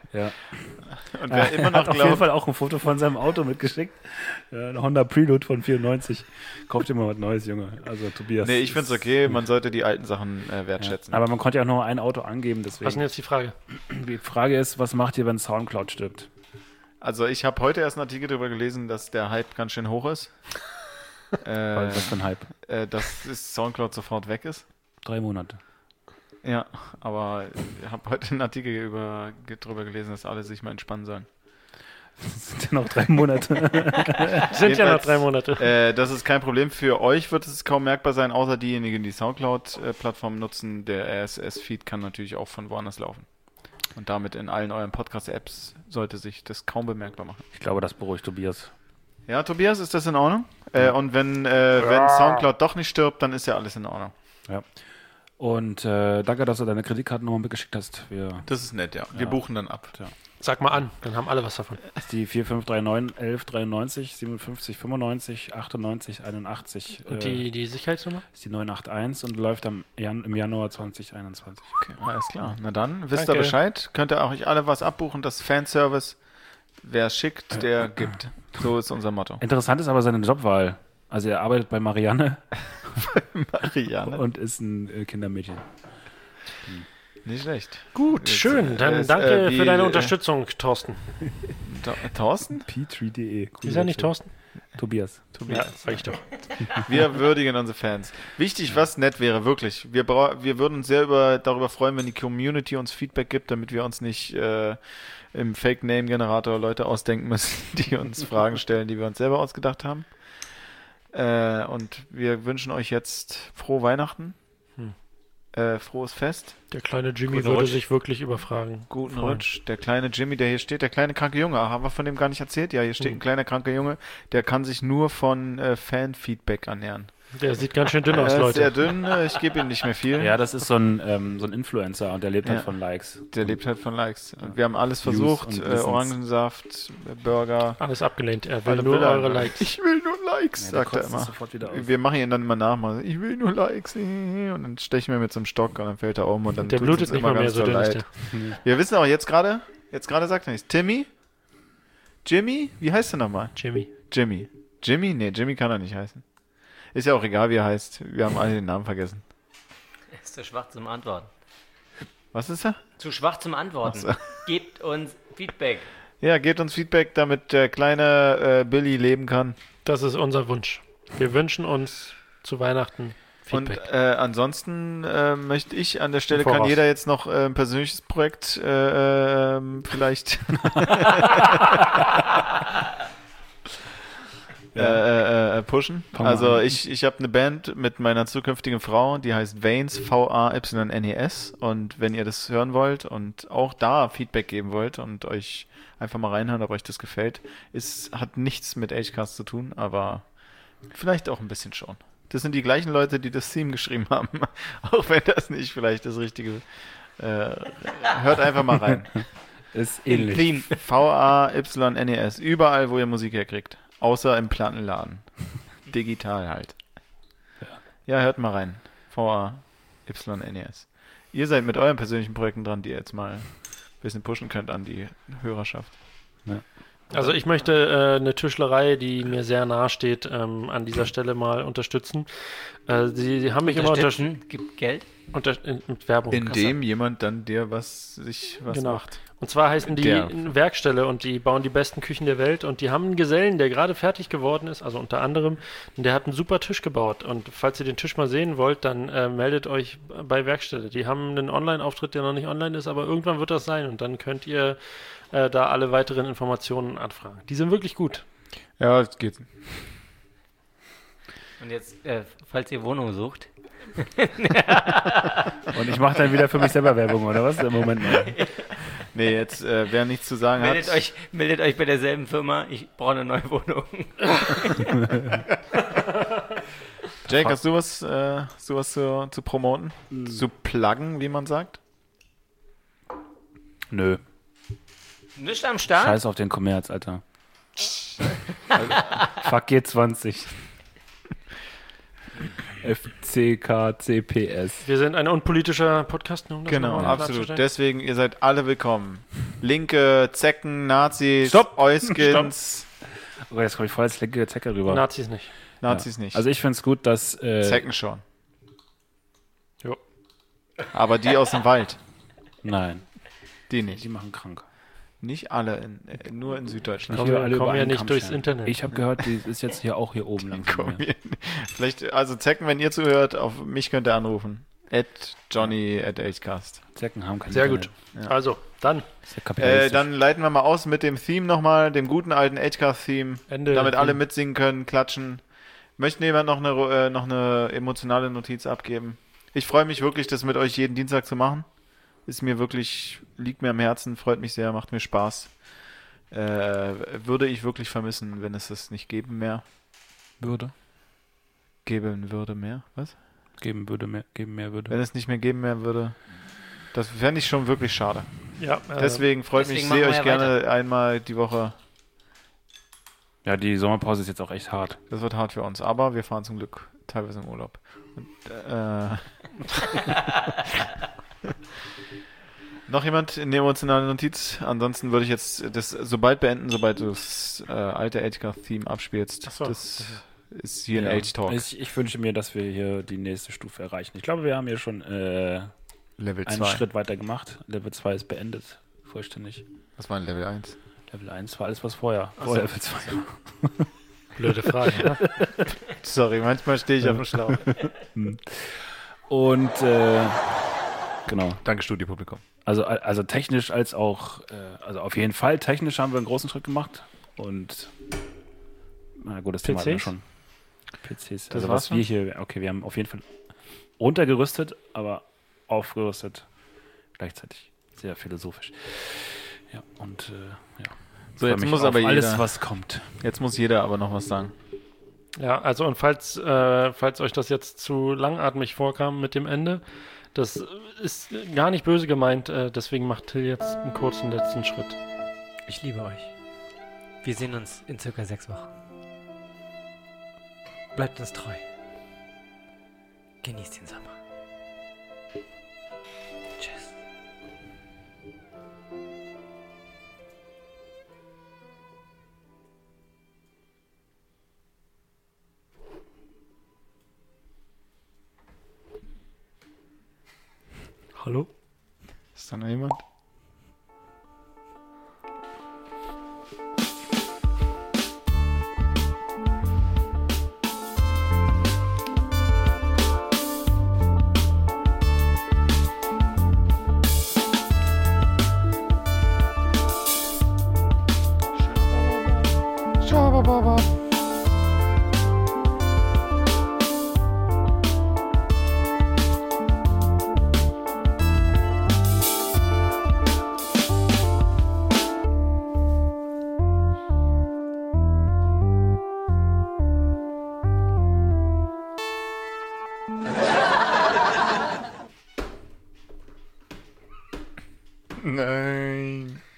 Ja. Und wer immer Er noch hat auf jeden glaubt, Fall auch ein Foto von seinem Auto mitgeschickt. Ja, ein Honda Prelude von vierundneunzig. Kauft immer was Neues, Junge. Also Tobias. nee, ich finde es okay, man sollte die alten Sachen äh, Ja. wertschätzen. Aber man konnte ja auch nur ein Auto angeben, Was ist deswegen. denn jetzt die Frage? Die Frage ist, was macht ihr, wenn Soundcloud stirbt? Also ich habe heute erst einen Artikel darüber gelesen, dass der Hype ganz schön hoch ist. äh, Was für ein Hype? äh, dass das Soundcloud sofort weg ist. Drei Monate. Ja, aber ich habe heute einen Artikel über, darüber gelesen, dass alle sich mal entspannen sollen. Das sind ja noch drei Monate. Sind ja noch Jedenfalls, drei Monate. Äh, das ist kein Problem. Für euch wird es kaum merkbar sein, außer diejenigen, die Soundcloud-Plattform nutzen. Der R S S-Feed kann natürlich auch von woanders laufen. Und damit in allen euren Podcast-Apps sollte sich das kaum bemerkbar machen. Ich glaube, das beruhigt Tobias. Ja, Tobias, ist das in Ordnung? Äh, und wenn, äh, wenn Soundcloud doch nicht stirbt, dann ist ja alles in Ordnung. Ja. Und äh, danke, dass du deine Kreditkartennummer mitgeschickt hast. Wir, Das ist nett, ja. Wir Ja. buchen dann ab. Sag mal an, dann haben alle was davon. das ist die vier fünf drei neun elf dreiundneunzig siebenundfünfzig fünfundneunzig achtundneunzig einundachtzig. Und äh, die, die Sicherheitsnummer? ist die neun acht eins und läuft am Jan im Januar zwanzig einundzwanzig. Okay, alles klar. Na dann, wisst Danke. ihr Bescheid. Könnt ihr auch euch alle was abbuchen. Das Fanservice, wer es schickt, der gibt. So ist unser Motto. Interessant ist aber seine Jobwahl. Also er arbeitet bei Marianne Marianne. und ist ein äh, Kindermädchen. Nicht schlecht. Gut, Jetzt, schön. Dann äh, danke äh, wie, für deine äh, Unterstützung, Thorsten. To- Thorsten? Petri punkt de. Ist er nicht Thorsten? Tobias. Ja, sag ich doch. Wir würdigen unsere Fans. Wichtig, was nett wäre, wirklich. Wir, brau- wir würden uns sehr über, darüber freuen, wenn die Community uns Feedback gibt, damit wir uns nicht äh, im Fake-Name-Generator Leute ausdenken müssen, die uns Fragen stellen, die wir uns selber ausgedacht haben. Äh, und wir wünschen euch jetzt frohe Weihnachten. Hm. Äh, frohes Fest. Der kleine Jimmy Guten würde Rutsch. sich wirklich überfragen. Guten freuen. Rutsch. Der kleine Jimmy, der hier steht, der kleine kranke Junge. Haben wir von dem gar nicht erzählt? Ja, hier steht Hm. ein kleiner kranker Junge, der kann sich nur von äh, Fan-Feedback ernähren. Der sieht ganz schön dünn aus, Er ist sehr Leute. dünn, äh, ich gebe ihm nicht mehr viel. Ja, das ist so ein, ähm, so ein Influencer und der lebt halt Ja. von Likes. Der lebt halt von Likes. Und wir haben alles Views versucht, und äh, Wissens. Orangensaft, äh, Burger. Alles abgelehnt. Er will Alle nur will er. eure Likes. Ich will nur Likes, Ja, der sagt er kotzt immer. das sofort wieder aus. Wir machen ihn dann immer nach. mal, Ich will nur Likes. Und dann stechen wir mit so einem Stock und dann fällt er um und dann Der tut's blutet uns nicht immer mal mehr, ganz so doll dünn ist leid. der. Wir wissen auch jetzt gerade, jetzt gerade sagt er nichts. Timmy? Jimmy? Wie heißt er nochmal? Jimmy. Jimmy. Jimmy? Nee, Jimmy kann er nicht heißen. Ist ja auch egal, wie er heißt. Wir haben alle den Namen vergessen. Er ist zu schwach zum Antworten. Was ist er? Zu schwach zum Antworten. Ach so. Gebt uns Feedback. Ja, gebt uns Feedback, damit der kleine äh, Billy leben kann. Das ist unser Wunsch. Wir wünschen uns zu Weihnachten Feedback. Und äh, ansonsten äh, möchte ich an der Stelle, Im Voraus. kann jeder jetzt noch äh, ein persönliches Projekt äh, ähm, vielleicht äh, äh, äh, pushen. Fang mal Also an. ich, ich habe eine Band mit meiner zukünftigen Frau, die heißt Vanes, V A Y N E S. Und wenn ihr das hören wollt und auch da Feedback geben wollt und euch einfach mal reinhören, ob euch das gefällt, ist, hat nichts mit Agecast zu tun, aber vielleicht auch ein bisschen schon. Das sind die gleichen Leute, die das Theme geschrieben haben. Auch wenn das nicht vielleicht das Richtige äh, hört einfach mal rein. Ist ähnlich. Theme. V A Y N E S. Überall, wo ihr Musik herkriegt. Außer im Plattenladen. Digital halt. Ja, hört mal rein. V A Y N E S. Ihr seid mit euren persönlichen Projekten dran, die ihr jetzt mal ein bisschen pushen könnt an die Hörerschaft. Also ich möchte äh, eine Tischlerei, die mir sehr nahe steht, ähm, an dieser Stelle mal unterstützen. Äh, sie, sie haben mich immer unterstützt. Unterstützen. Gibt Geld. Unter in, mit Werbung. Indem jemand dann dir was sich was Genau. macht. Und zwar heißen die Der. eine Werkstelle und die bauen die besten Küchen der Welt und die haben einen Gesellen, der gerade fertig geworden ist, also unter anderem, und der hat einen super Tisch gebaut. Und falls ihr den Tisch mal sehen wollt, dann äh, meldet euch bei Werkstelle. Die haben einen Online-Auftritt, der noch nicht online ist, aber irgendwann wird das sein und dann könnt ihr äh, da alle weiteren Informationen anfragen. Die sind wirklich gut. Ja, es geht. Und jetzt, äh, falls ihr Wohnung sucht, Und ich mache dann wieder für mich selber Werbung, oder was? Im Moment mal. Nee, jetzt, äh, wer nichts zu sagen meldet hat. euch, meldet euch bei derselben Firma. Ich brauche eine neue Wohnung. Jake, hast du was, äh, hast du was zu, zu promoten? Zu pluggen, wie man sagt? Nö. Nicht am Start? Scheiß auf den Kommerz, Alter. Fuck G zwanzig. F C K C P S. Wir sind ein unpolitischer Podcast. Um das Genau, nochmal absolut. klarzustellen. Deswegen, ihr seid alle willkommen. Linke, Zecken, Nazis, Stopp! Euskins. Oh, jetzt komme ich voll als linke Zecke rüber. Nazis nicht. Nazis Ja. nicht. Also ich finde es gut, dass... Äh, Zecken schon. Jo. Aber die aus dem Wald, Nein, die nicht. die machen krank. Nicht alle, in, äh, nur in Süddeutschland. Kommen wir- alle kommen über ja einen nicht Kamm durchs scheren. Internet. Ich habe gehört, die ist jetzt hier auch hier oben langsam. Komm, Hier. hier. Vielleicht, also Zecken, wenn ihr zuhört, auf mich könnt ihr anrufen. At Johnny at Agecast. Zecken haben kein Sehr Internet. gut. Also, dann Ist ja Äh, kapitalistisch. dann leiten wir mal aus mit dem Theme nochmal, dem guten alten Agecast-Theme, Ende. damit alle mitsingen können, klatschen. Möchte jemand noch eine, äh, noch eine emotionale Notiz abgeben? Ich freue mich wirklich, das mit euch jeden Dienstag zu machen. Ist mir wirklich, liegt mir am Herzen, freut mich sehr, macht mir Spaß. Äh, würde ich wirklich vermissen, wenn es das nicht geben mehr. würde. Geben würde mehr? Was? Geben würde mehr, geben mehr würde. Wenn es nicht mehr geben mehr würde. Das fände ich schon wirklich schade. Ja, äh, Deswegen freut mich, deswegen ich sehe machen wir euch ja gerne einmal die Woche. Ja, die Sommerpause ist jetzt auch echt hart. Das wird hart für uns, aber wir fahren zum Glück teilweise im Urlaub. Und, äh, noch jemand eine emotionale Notiz? Ansonsten würde ich jetzt das sobald beenden, sobald du das äh, alte Agecast-Theme abspielst. Ach so. Das ist hier Ja. ein Age-Talk. Ich, ich wünsche mir, dass wir hier die nächste Stufe erreichen. Ich glaube, wir haben hier schon äh, Level einen zwei. Schritt weiter gemacht. Level zwei ist beendet. Vollständig. Das war ein Level eins. Level eins war alles, was vorher. Ach Vor so. Level zwei. blöde Frage. Ne? Sorry, manchmal stehe ich auf dem Schlauch. Und äh, genau. Danke, Studiopublikum. Also, also technisch als auch, äh, also auf jeden Fall technisch haben wir einen großen Schritt gemacht. Und na gut, das Thema hatten wir P Cs? schon. P Cs. Das Also war's was wir hier, okay, wir haben auf jeden Fall runtergerüstet, aber aufgerüstet gleichzeitig. Sehr philosophisch. Ja, und äh, ja. So, Freu jetzt mich muss auf aber alles, jeder, was kommt. jetzt muss jeder aber noch was sagen. Ja, also und falls, äh, falls euch das jetzt zu langatmig vorkam mit dem Ende, das ist gar nicht böse gemeint, äh, deswegen macht Till jetzt einen kurzen letzten Schritt. Ich liebe euch. Wir sehen uns in circa sechs Wochen. Bleibt uns treu. Genießt den Sommer. Tschüss. Hallo? Ist da noch jemand? Nein.